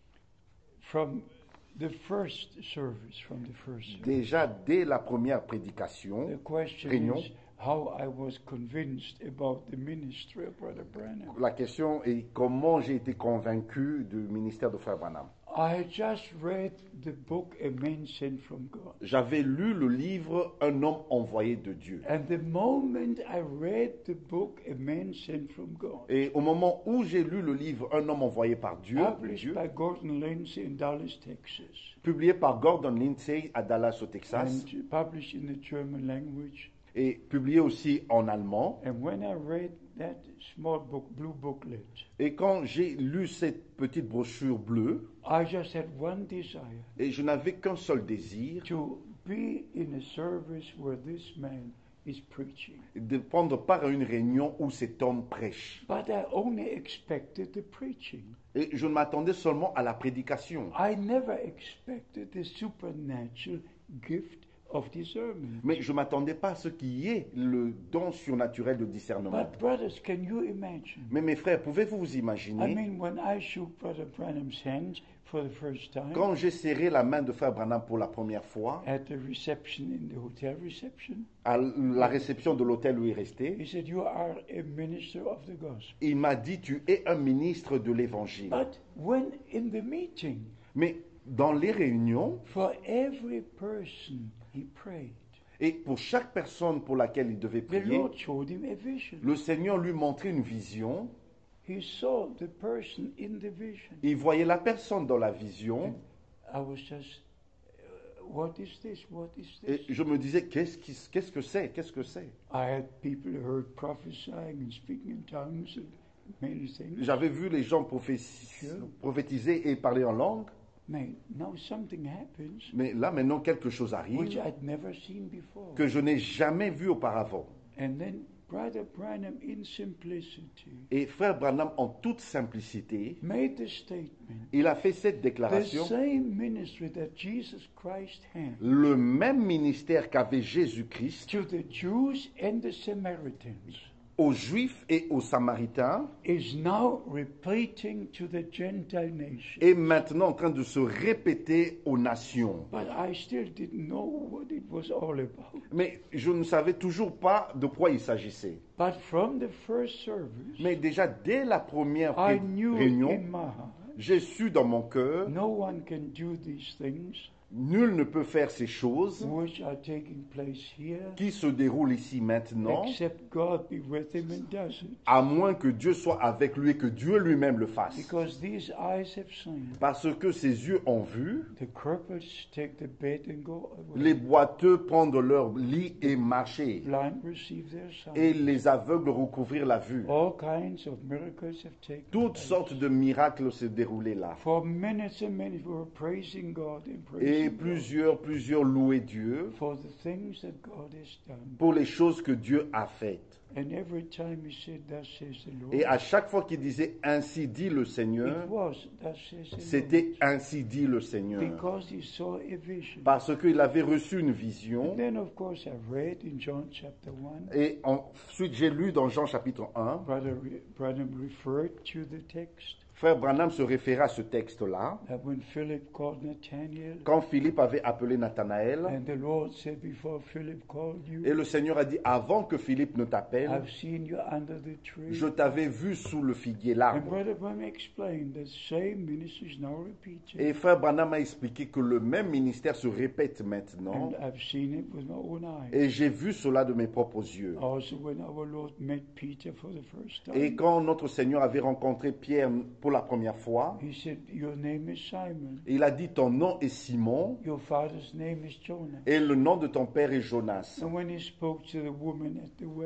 from the first service, from the first service, Déjà dès la première prédication, the question réunion, is how I was convinced about the ministry of Brother Branham. la question est comment j'ai été convaincu du ministère de Frère Branham. I had just read the book A Man Sent from God. J'avais lu le livre Un homme envoyé de Dieu. And the moment I read the book A Man Sent from God, Et au moment où j'ai lu le livre Un homme envoyé par Dieu, de published Dieu by Gordon Lindsay in Dallas, Texas, publié par Gordon Lindsay à Dallas au Texas and published in the German language. et publié aussi en allemand. And when I read that small book, blue booklet, Et quand j'ai lu cette petite brochure bleue, I just had one desire, et je n'avais qu'un seul désir, to be in a service where this man is preaching. de prendre part à une réunion où cet homme prêche. But I only expected the preaching. Et je m'attendais seulement à la prédication. I never expected the supernatural gift of discernment. Mais je ne m'attendais pas à ce qui est le don surnaturel de discernement. But brothers, can you imagine? Mais mes frères, pouvez-vous vous I imaginer, mean, when I shook Brother Branham's hand for the first time quand j'ai serré la main de Frère Branham pour la première fois, at the reception in the hotel reception, à la réception de l'hôtel où il restait, he said, "You are a minister of the gospel." il m'a dit, tu es un ministre de l'évangile. But when in the meeting, Mais dans les réunions, for every person he prayed, et pour chaque personne pour laquelle il devait the prier, Lord showed him a vision. le Seigneur lui montrait une vision. He saw the person in the vision. Il voyait la personne dans la vision. I was just, uh, what is this? What is Et this? je me disais, qu'est-ce, qui- qu'est-ce que c'est? Qu'est-ce que c'est? I had people who heard prophesying and speaking in tongues and many things. J'avais vu les gens prophéti- Sure. prophétiser et parler en langue. Man, now something happens Mais là, maintenant, quelque chose which arrive I'd never seen before. que je n'ai jamais vu auparavant. And then Brother Branham, in simplicity, Et Frère Branham, en toute simplicité, made the statement: il a fait cette the déclaration. same ministry that Jesus Christ had Le même ministère qu'avait Jésus-Christ to the Jews and the Samaritans aux Juifs et aux Samaritains is now repeating to the Gentile nation. est maintenant en train de se répéter aux nations. But I still didn't know what it was all about. Mais je ne savais toujours pas de quoi il s'agissait. But from the first service, Mais déjà dès la première I ré- knew réunion, in my heart, j'ai su dans mon cœur, no one can do these things nul ne peut faire ces choses which are taking place here qui se déroulent ici maintenant, except God be with him and does it. à moins que Dieu soit avec lui et que Dieu lui-même le fasse. Because these eyes have seen. Parce que ses yeux ont vu The cripples take the bed and go away. les boiteux prendre leur lit et marcher, Blind receive their sight. et les aveugles recouvrir la vue. All kinds of miracles have taken Toutes place. sortes de miracles se déroulaient là. For minutes and minutes we were praising God and Et praising God plusieurs, plusieurs louaient Dieu for the things that God has done. pour les choses que Dieu a faites. And every time he said, "Thus says the Lord," Et à chaque fois qu'il disait ainsi dit le Seigneur, it was, "Thus says the Lord," c'était ainsi dit le Seigneur. because he saw a vision. Parce qu'il avait reçu une vision. And then, of course, I read in John chapter one. Et ensuite, j'ai lu dans Jean chapitre un, Brother Re- Branham referred to the text Frère Branham se référait à ce texte-là. that when Philip called Nathanael, Quand Philippe avait appelé Nathanaël, and the Lord said, "Before Philip called you, et le Seigneur a dit, avant que Philippe ne t'appelle, I've seen you under the tree." je t'avais vu sous le figuier And l'arbre. Brother Branham explained that same ministry is now repeated. Et Frère Branham a expliqué que le même ministère se répète maintenant. And I've seen it with my own eyes. Et j'ai vu cela de mes propres yeux. Also, when our Lord met Peter for the first Et time, quand notre Seigneur avait rencontré Pierre pour la première fois, he said, "Your name is Simon. il a dit, ton nom est Simon, Your father's name is Jonah." et le nom de ton père est Jonas. And when he spoke to the woman at the well, Et quand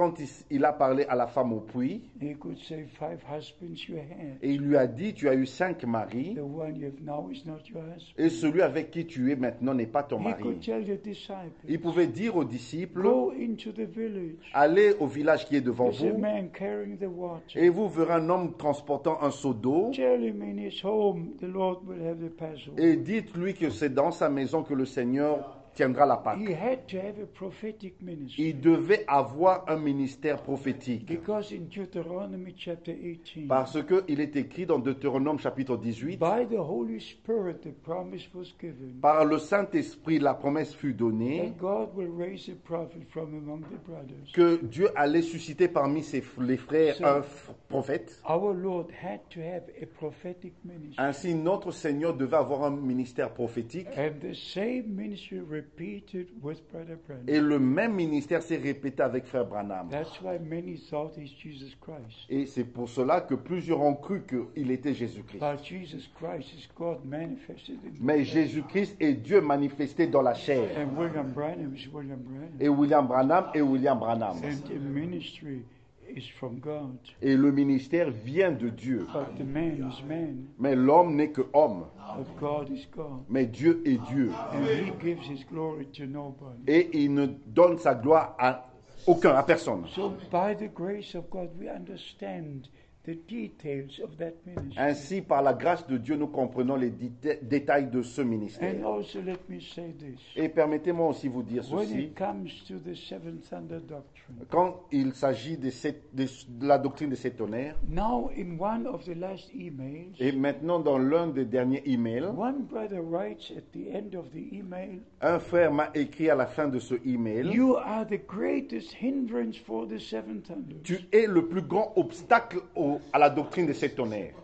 quand il, il a parlé à la femme au puits, he could say, five husbands you had. et il lui a dit, tu as eu cinq maris, The one you have now is not your husband. et celui avec qui tu es maintenant n'est pas ton He mari. could tell the disciples, Il pouvait dire aux disciples, go into the village. allez au village qui est devant There's a vous, man carrying the water. et vous verrez un homme transportant un seau d'eau, Tell him in his home the Lord will have the Passover. et dites-lui que c'est dans sa maison que le Seigneur tiendra la Pâque. He had to have a prophetic ministry. Il devait avoir un ministère prophétique. Because in Deuteronomy chapter eighteen, Parce qu'il est écrit dans Deutéronome chapitre dix-huit, by the Holy Spirit the promise was given par le Saint-Esprit la promesse fut donnée that God will raise a prophet from among the brothers. que Dieu allait susciter parmi ses, les frères un f- prophète. Our Lord had to have a prophetic ministry. Ainsi, notre Seigneur devait avoir un ministère prophétique. And the same ministry repeated with Brother Branham. Et le même ministère s'est répété avec frère Branham. That's why many thought he's Jesus Christ. Et c'est pour cela que plusieurs ont cru qu'il était Jésus-Christ. But Jesus Christ is God manifested in Mais Jésus-Christ est Dieu manifesté dans la chair. And William Branham is William Branham. Et William Branham est William Branham. And the ministry is from God. Et le ministère vient de Dieu. But the man is man. Mais l'homme n'est que homme. But God is God. Mais Dieu est Dieu. And he gives his glory to nobody. Et il ne donne sa gloire à aucun, à personne. So by the grace of God we understand the details of that ministry. Ainsi, par la grâce de Dieu, nous comprenons les dita- détails de ce ministère. And also let me say this. Et permettez-moi aussi vous dire When ceci. it comes to the seven thunder doctrine, Quand il s'agit de, cette- de la doctrine des sept tonnerres, now in one of the last emails, et maintenant dans l'un des derniers emails, one brother writes at the end of the email, un frère m'a écrit à la fin de ce email, you are the greatest hindrance for the seven thunders. tu es le plus grand obstacle au- à la doctrine des sept tonnerres.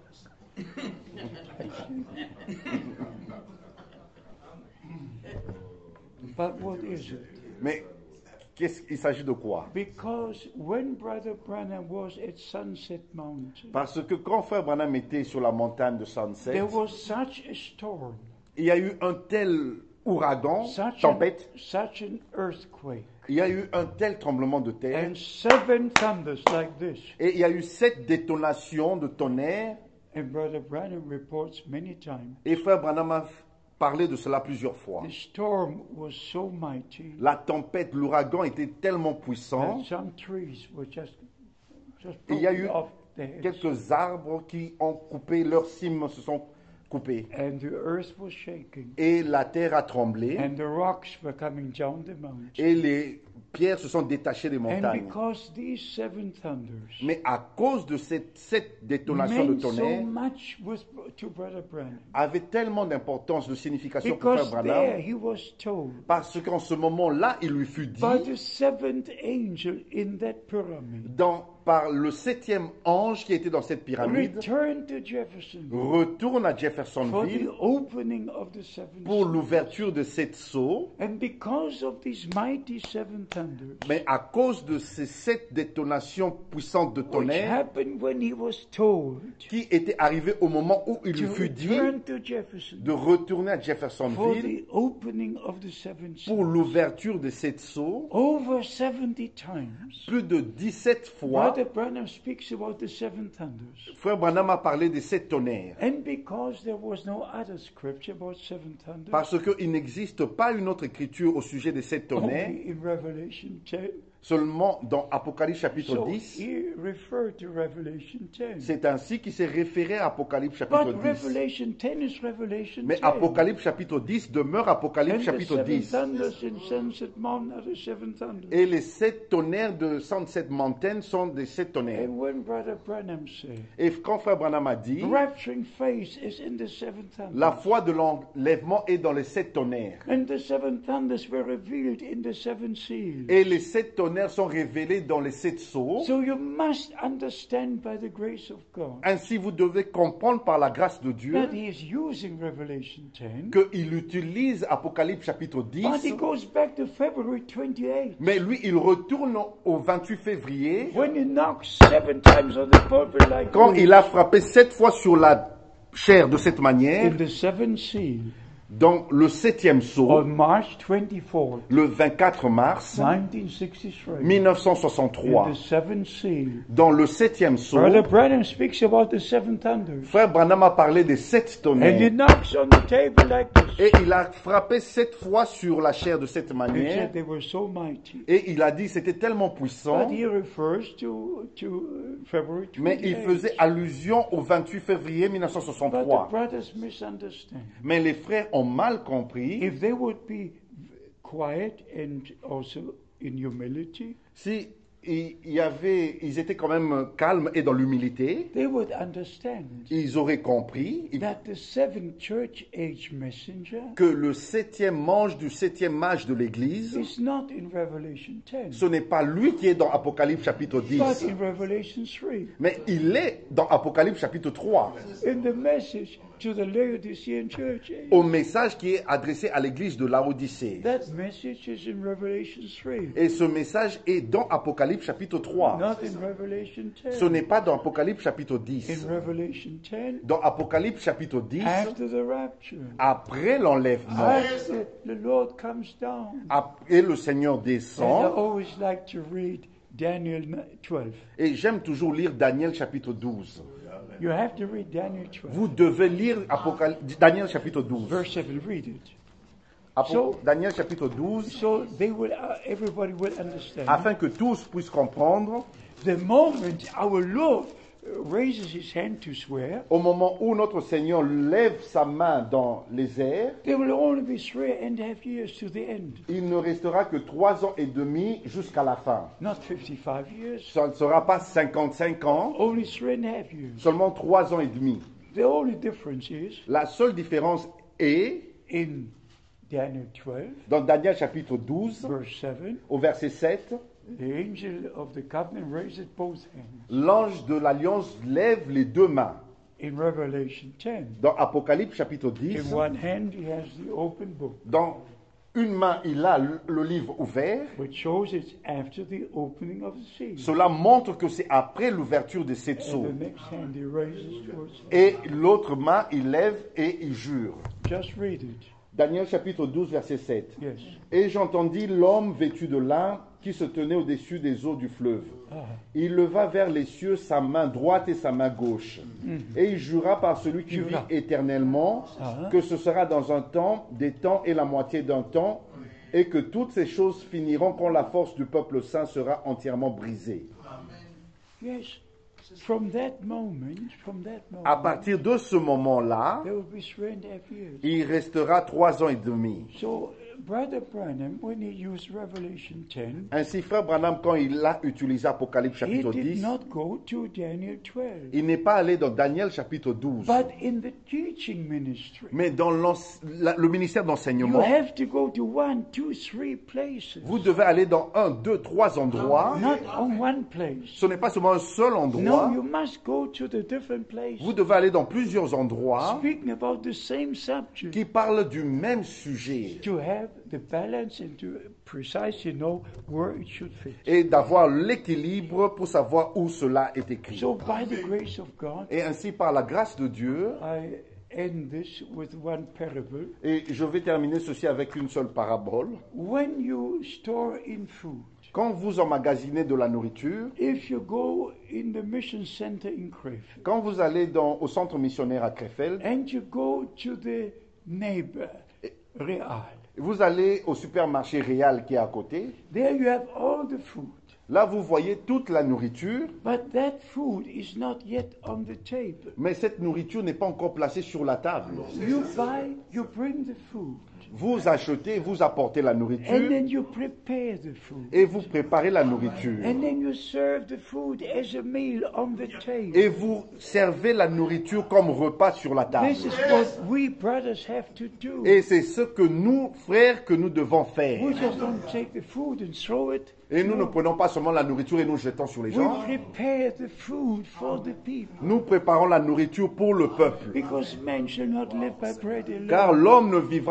But what is it? Mais qu'est-ce qu'il s'agit de quoi? Because when Brother Branham was at Sunset Mountain, Parce que quand frère Branham était sur la montagne de Sunset, there was such a storm, il y a eu un tel ouragan, such, tempête, an, such an earthquake, il y a eu un tel tremblement de terre, and seven thunders like this. et il y a eu sept détonations de tonnerre, And Brother Branham reports many times, et frère Branham a parlé de cela plusieurs fois. the storm was so mighty La tempête, l'ouragan était tellement puissant, that some trees were just, just et il y a broken eu off their heads. quelques arbres qui ont coupé, leurs cimes se sont coupées. And the earth was shaking, Et la terre a tremblé, and the rocks were coming down the mountain. et les pierres se sont détachées des And montagnes. because these seven thunders Mais à cause de cette, cette détonation de meant so tonnerre, much with, to Brother Branham, avait tellement d'importance, de signification pour because frère there Branham, he was told parce qu'en ce moment-là, il lui fut dit, by the seventh angel in that pyramid, dans, par le septième ange qui était dans cette pyramide, return to Jefferson retourne à for the Jeffersonville opening of the seven pour seals. l'ouverture de cette sceau. And because of these mighty seven thunders, Mais à cause de ces sept détonations puissantes de which tonnerre, happened when he was told qui étaient arrivées au moment où il to lui fut dit return to Jefferson de retourner à for Jeffersonville the opening of the seven pour seals, l'ouverture de cette sceau, over seventy times. plus de dix-sept fois, Brother Branham speaks about the seven thunders. frère Branham a parlé des sept tonnerres. And because there was no other scripture about seven thunders, Parce qu'il n'existe pas une autre écriture au sujet des sept tonnerres, only in Revelation ten. seulement dans Apocalypse chapitre So dix. he referred to Revelation ten. C'est ainsi qu'il s'est référé à Apocalypse chapitre But dix. Revelation ten is Revelation Mais ten. Apocalypse chapitre dix demeure Apocalypse And the chapitre seven dix. thunders in Sunset Mountain are the seven thunders. Et les sept tonnerres de Sunset Mountain sont des sept tonnerres. And when Brother Branham said, Et quand frère Branham a dit, rapturing faith is in the seven thunders. la foi de l'enlèvement est dans les sept tonnerres. And the seven thunders were revealed in the seven seals. Et les sept tonnerres sont révélés dans les sept sceaux. So you must understand by the grace of God Ainsi, vous devez comprendre par la grâce de Dieu that he is using Revelation ten, qu'il utilise Apocalypse chapitre dix, but he goes back to February twenty-eighth mais lui, il retourne au vingt-huit février, when he knocks seven times on the pulpit like quand this, il a frappé sept fois sur la chair de cette manière, in the seven seals. dans le septième sceau, on March twenty-fourth, le vingt-quatre mars nineteen sixty-three, mille neuf cent in soixante-trois, the seventh seal. dans le septième sceau, Brother Branham speaks about the seven thunders. Frère Branham a parlé des sept And he tonnerres knocks on the table like this. et il a frappé sept fois sur la chair de cette He manière said they were so mighty. et il a dit c'était tellement puissant, But he refers to, to uh, February mais il faisait twenty-eighth. allusion au vingt-huit février mille neuf cent But the soixante-trois. brothers misunderstand. Mais les frères ont mal compris. If they would be quiet and also in humility, Si il y avait, ils étaient quand même calmes et dans l'humilité, they would understand ils auraient compris that the seven church age messenger que le septième ange du septième âge de l'Église, is not in Revelation ten, ce n'est pas lui qui est dans Apocalypse chapitre but dix, in Revelation three. mais il est dans Apocalypse chapitre trois, In the message to the Laodicean church age. au message qui est adressé à l'Église de Laodicée. That message is in Revelation three, Et ce message est dans Apocalypse chapitre trois. not in Revelation Ce ten. n'est pas dans Apocalypse chapitre dix. In Revelation ten, Dans Apocalypse chapitre dix, after the rapture, après l'enlèvement, after the Lord comes down. ap- et le Seigneur And I descend, always like to read Daniel twelve. et j'aime toujours lire Daniel chapitre douze. You have to read Daniel twelve. Vous devez lire Apocal- Daniel chapitre douze. Verse seven, read it. Apo- So- Daniel chapitre douze, So they will, uh, everybody will understand. afin que tous puissent comprendre, The moment our Lord uh, raises his hand to swear, au moment où notre Seigneur lève sa main dans les airs, there will only be three and a half years to the end. il ne restera que trois ans et demi jusqu'à la fin. Not fifty-five years, Ça ne sera pas cinquante-cinq ans, only three and a half years. seulement trois ans et demi. The only difference is La seule différence est, in Daniel twelve, dans Daniel chapitre douze, verse seven, au verset sept, the angel of the covenant raises both hands. l'ange de l'alliance lève les deux mains. In Revelation ten, Dans Apocalypse chapitre dix, in one hand he has the open book, dans une main, il a le le livre ouvert. which shows it's after the opening of the seal. Cela montre que c'est après l'ouverture des sept And sceaux. the next hand he raises towards heaven. Et l'autre main, il lève et il jure. Just read it. Daniel chapitre douze, verset sept. Yes. Et j'entendis l'homme vêtu de lin qui se tenait au-dessus des eaux du fleuve. Ah. Il leva vers les cieux sa main droite et sa main gauche. Et il jura par celui qui Jura. vit éternellement Ah. que ce sera dans un temps, des temps et la moitié d'un temps, et que toutes ces choses finiront quand la force du peuple saint sera entièrement brisée. Yes. From that moment, from that À moment, partir de ce moment-là, there will be three and a half years. il restera trois ans et demi. So, Brother Branham, when he used Revelation ten, Ainsi, frère Branham, quand il a utilisé Apocalypse he chapitre did dix, not go to Daniel twelve, il n'est pas allé dans Daniel chapitre douze, but in the teaching ministry. mais dans l'ense- la- le ministère You d'enseignement, have to go to one, two, three places, vous devez aller dans un, deux, trois endroits. not on one place. Ce n'est pas seulement un seul No, endroit. you must go to the different places, Vous devez aller dans plusieurs endroits speaking about the same subject, qui parlent du même sujet to have the balance and to precisely know where it should fit. et d'avoir l'équilibre pour savoir où cela est écrit. So, by the grace of God, Et ainsi, par la grâce de Dieu, I end this with one parable. et je vais terminer ceci avec une seule parabole. When you store in food, Quand vous emmagasinez de la nourriture, if you go in the mission center in Crayfield quand vous allez dans, au centre missionnaire à Krefeld, and you go to the neighbor, Real, vous allez au supermarché Réal qui est à côté, there you have all the food, là vous voyez toute la nourriture, but that food is not yet on the table. mais cette nourriture n'est pas encore placée sur la table. You buy, you bring the food, Vous achetez, vous apportez la and nourriture then you prepare the food, et vous préparez la nourriture. and then you serve the food as a meal on the table. Et vous servez la nourriture comme repas sur la table. This is what we brothers have to do. Et c'est ce que nous, frères, que nous devons faire. We just don't take the food and throw it. Et nous ne prenons pas seulement la nourriture et nous jetons sur les We gens. prepare the food for the people. Nous préparons la nourriture pour le peuple. Because man shall not live by bread Car alone, l'homme ne vivra pas de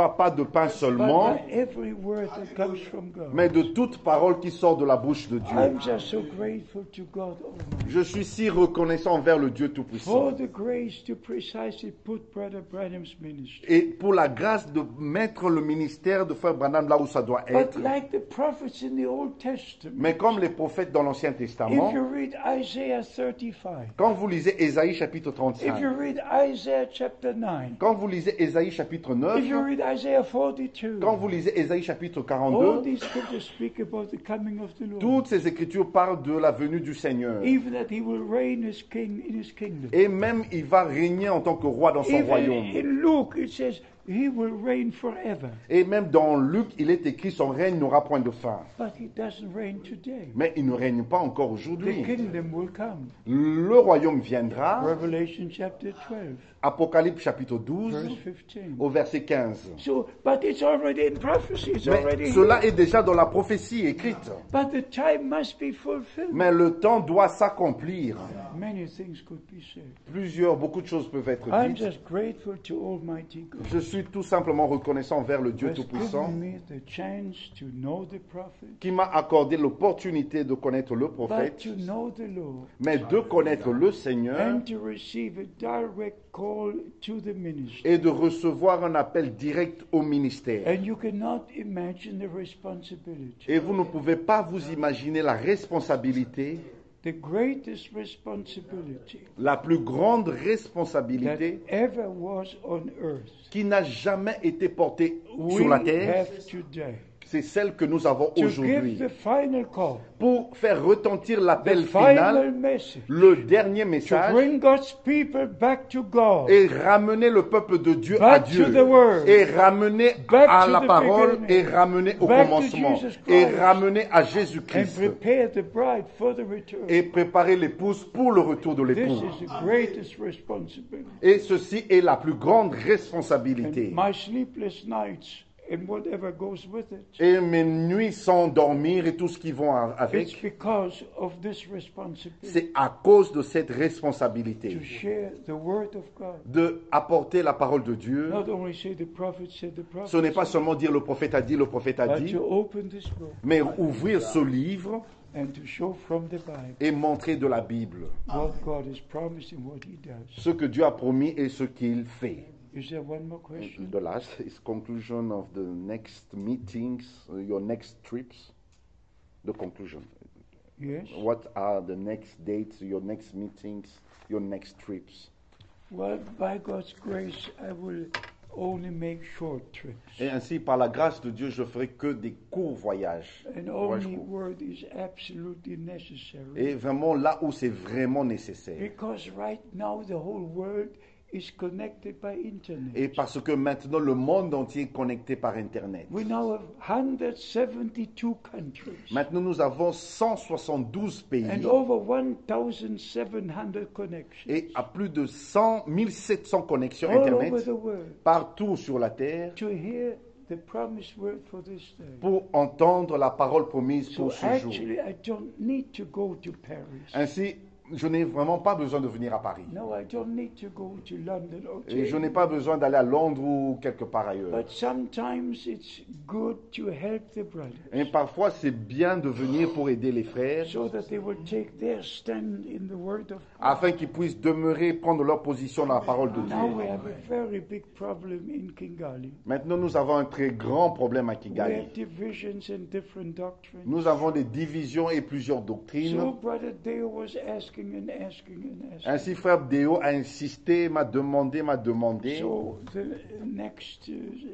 pain but seulement, by every word that comes from God. mais de toute parole qui sort de la bouche de Dieu. I'm just so grateful to God Almighty Je suis si reconnaissant envers le Dieu for Tout-Puissant. the grace to precisely put Brother Branham's ministry. Et pour la grâce de mettre le ministère de Frère Branham là où ça doit But être. like the prophets in the Old Testament, Mais comme les prophètes dans l'Ancien if Testament, you read Isaiah thirty-five, quand vous lisez Ésaïe chapitre if trente-cinq, you read Isaiah chapter nine, quand vous lisez Ésaïe chapitre neuf, if you read Isaiah forty-two, quand vous lisez Ésaïe chapitre all quarante-deux, these scriptures speak about the coming of the Lord. toutes ces écritures parlent de la venue du Seigneur. Even that he will reign as king in his kingdom. Et même il va régner en tant que roi dans son Even royaume. in Luke it says he will reign forever. Et même dans Luc, il est écrit son règne n'aura point de fin. But he doesn't reign today. Mais il ne règne pas encore The aujourd'hui. kingdom will come. Le royaume viendra. Revelation chapter twelve, Apocalypse chapitre douze verse fifteen. au verset quinze. So, but it's already in prophecy. It's Mais already cela here. est déjà dans la prophétie écrite. But the time must be fulfilled. Mais le temps doit s'accomplir. Many things could be said. Plusieurs, beaucoup de choses peuvent être I'm dites. just grateful to Almighty God. Je suis tout simplement reconnaissant envers le who Dieu has Tout-Puissant given me the chance to know the prophet, qui m'a accordé l'opportunité de connaître le but prophète, to know the Lord, mais de connaître le Seigneur and to receive a direct call to the ministry. et de recevoir un appel direct au ministère. And you cannot imagine the responsibility. Et vous ne pouvez pas vous imaginer la responsabilité, The greatest responsibility la plus grande that responsabilité ever was on earth, qui n'a jamais été portée we sur la terre, have today. c'est celle que nous avons To aujourd'hui. give the final call, Pour faire retentir the l'appel final final, message, le dernier to message, bring God's people back to God, et ramener le peuple de Dieu à back Dieu, to the Word, et ramener back à to la the parole, beginning, et ramener au back to commencement, Jesus Christ, et ramener à and Jésus-Christ, prepare the bride for the return. et préparer l'épouse pour le retour de This l'époux. is the greatest responsibility. Et ceci est la plus grande And responsabilité. my sleepless nights and whatever goes with it, Et mes nuits sans dormir et tout ce qui vont it's avec, because of this responsibility c'est à cause de cette to responsabilité share the word of God. de apporter la parole de Dieu. Not only say the prophet said the Ce n'est prophet, pas seulement dire le prophète a dit, le prophète a but dit, to open this book mais ouvrir ce livre and to show from the Bible et montrer de la Bible what God has promised and what He does. ce que Dieu a promis et ce qu'il fait. Is there one more question? The last is conclusion of the next meetings, uh, your next trips. The conclusion. Yes. What are the next dates, your next meetings, your next trips? Well, by God's grace, I will only make short trips. Et ainsi, par la grâce de Dieu, je ferai que des courts voyages. And Voyages only courts. word is absolutely necessary. Et vraiment là où c'est vraiment nécessaire. Because right now the whole world is connected by internet. Et parce que maintenant le monde entier est connecté par Internet. We now have one hundred seventy-two countries Maintenant nous avons cent soixante-douze pays and over one thousand seven hundred connections et à plus de cent, mille sept cents connexions all over Internet the world partout sur la terre to hear the promised word for this day. pour entendre la parole promise So pour ce jour. actually I don't need to go to Paris. Ainsi, je n'ai vraiment pas besoin de venir à Paris. No, I don't need to go to London or Et je to n'ai pas besoin d'aller à Londres ou quelque part ailleurs. But sometimes it's good to help the brothers Et parfois, c'est bien de venir pour aider les frères so that they will take their stand in the word of God. afin qu'ils puissent demeurer, prendre leur position dans la parole de Now we Dieu. have a very big problem in Kigali. Maintenant, nous avons un très grand problème à We Kigali. have divisions and different doctrines. Nous avons des divisions et plusieurs doctrines. So Brother Deo was asking and asking and asking. Ainsi, frère Déo a insisté, m'a demandé, m'a demandé. So the next uh,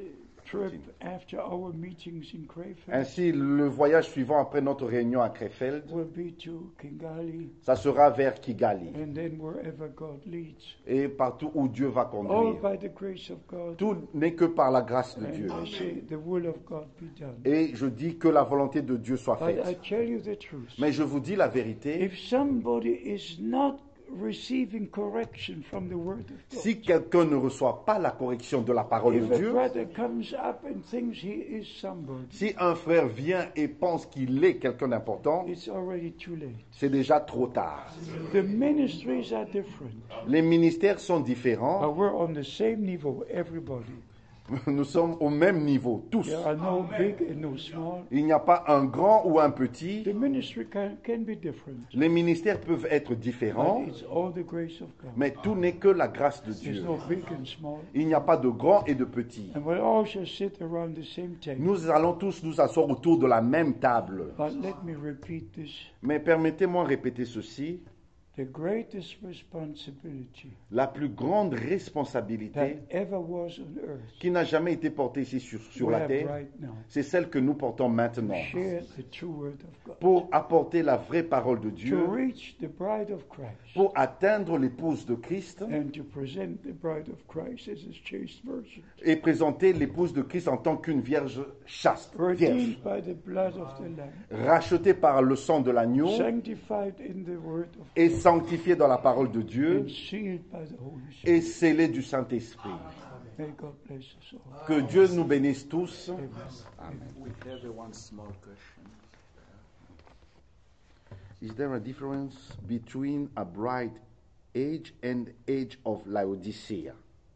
trip after our meetings in Krefeld Ainsi, le voyage suivant après notre réunion à Krefeld, will be to Kigali ça sera vers Kigali. and then wherever God leads. Et partout où Dieu va All conduire. by the grace of God. Tout n'est que par la grâce de Dieu. And I say the will of God be done. Et je dis que la volonté de Dieu soit But I faite. tell you the truth. Mais je vous dis la vérité, If somebody is not receiving correction from the word of God, si quelqu'un ne reçoit pas la correction de la parole if de a Dieu, brother comes up and thinks he is somebody, si un frère vient et pense qu'il est quelqu'un d'important, it's already too late. c'est déjà trop tard. The ministries are different, Les ministères sont but différents, we're on the same niveau, everybody. Nous sommes au même niveau, tous. There are no big and no small. Il n'y a pas un grand ou un petit. The ministry can, can be different. Les ministères peuvent être différents, But it's all the grace of God. mais tout n'est que la grâce de There's Dieu. no big and small. Il n'y a pas de grand et de petit. And we'll all shall sit around the same table. Nous allons tous nous asseoir autour de la même table. But let me repeat this. Mais permettez-moi de répéter ceci. The greatest responsibility La plus grande responsabilité that ever was on earth qui n'a jamais été portée ici sur, sur we la have terre, right now. c'est celle que nous portons maintenant. Share the true word of God. Pour apporter la vraie parole de To Dieu, reach the bride of Christ pour atteindre l'épouse de Christ and to present the bride of Christ as his chaste virgin, et présenter l'épouse de Christ en tant qu'une vierge chaste, vierge, redeemed by the blood of the Lamb, rachetée par le sang de l'agneau sanctified in the word of et God, sanctifiée dans la parole de Dieu and sealed by the Holy Spirit. et scellée du Saint-Esprit. May God bless us all. Que Dieu nous bénisse tous. Amen. We have one small question. Is there a difference between a bride age and age of Laodicea?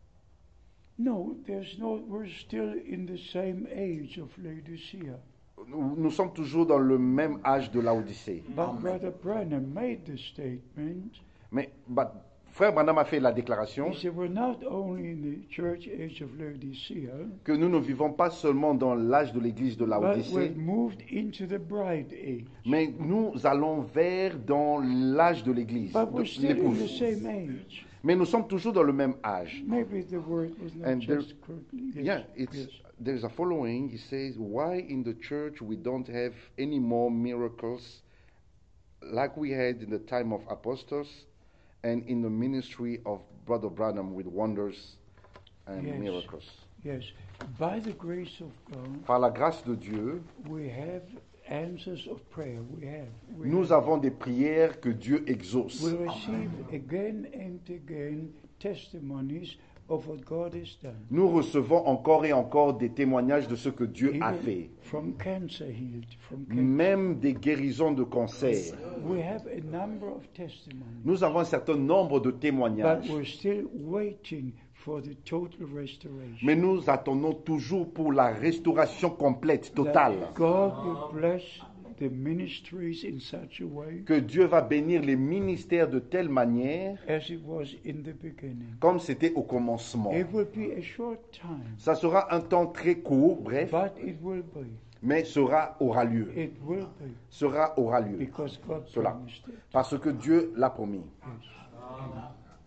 No, there's no. We're still in the same age of Laodicea. Nous, nous sommes toujours dans le même âge de Laodicée. But Brother Branham made the statement. Mais bah, Frère Branham a fait la déclaration He said, we're not only in the church age of Laodicea, que nous ne vivons pas seulement dans l'âge de l'église de but Laodicée, we've moved into the bride age. mais nous allons vers dans l'âge de l'église, But de we're still in the l'épouse. same age. Mais nous sommes toujours dans le même âge. Maybe the word was not And there- just correctly. Yes, Yeah, it's, yes. there's a following. It says, why in the church we don't have any more miracles like we had in the time of apostles and in the ministry of Brother Branham with wonders and Yes. miracles. Yes. By the grace of God, Par la grâce de Dieu, we have answers of prayer. We have. We nous have. avons des prières que Dieu exauce. We receive again and again testimonies of what God has done. Nous recevons encore et encore des témoignages de ce que Dieu a Even fait. from cancer healed, from cancer. Même des guérisons de cancer. We have a number of testimonies. Nous avons un certain nombre de But témoignages. we're still waiting for the total restoration. Mais nous attendons toujours pour la restauration complète, totale. That God will bless the ministries in such a way Que Dieu va bénir les ministères de telle manière as it was in the beginning. comme c'était au commencement. It will be a short time, Ça sera un temps très court, bref, but it will be. mais sera, aura lieu. It will be Sera, aura lieu. because God Cela. promised it. Parce que Dieu l'a promis. Yes. Amen.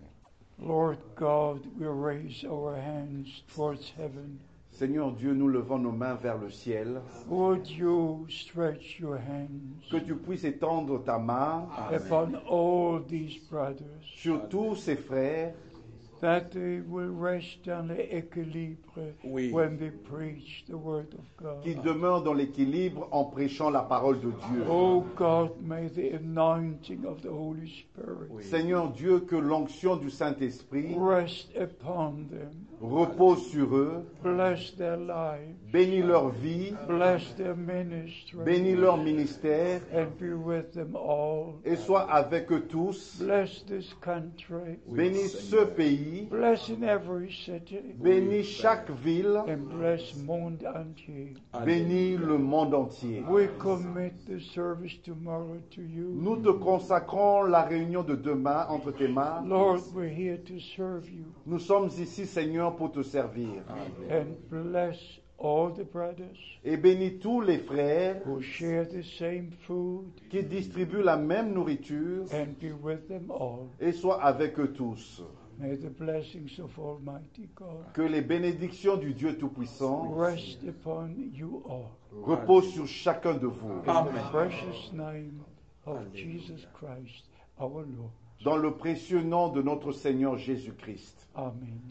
Lord God, we raise our hands towards heaven. Seigneur Dieu, nous levons nos mains vers le ciel. Would you stretch your hands Que tu puisses étendre ta main upon all these brothers, sur tous ces frères, that they will rest dans l'équilibre Oui. when they preach the word of qui God. demeurent dans l'équilibre en prêchant la parole de Dieu. Oh God, may the anointing of the Holy Spirit Seigneur Dieu, que l'onction du Saint-Esprit rest upon them. repose sur eux, Bless their lives, bénis leur vie, bless their ministry, bénis leur ministère and be with them all. et sois avec eux tous. Bless this country, Bénis ce pays, bless in every city, bénis chaque ville, and bless monde entier. bénis le monde entier. We commit the service tomorrow to you. Nous te consacrons la réunion de demain entre tes mains. Lord, we're here to serve you, Nous sommes ici, Seigneur, pour te servir. and bless all the brothers Et bénis tous les frères who share the same food, qui distribuent la même nourriture and be with them all. et sois avec eux tous. May the blessings of Almighty God Que les bénédictions du Dieu Tout-Puissant rest upon you all. reposent sur chacun de vous. In the precious name of Jesus Christ, our Lord. Dans le précieux nom de notre Seigneur Jésus-Christ. Amen.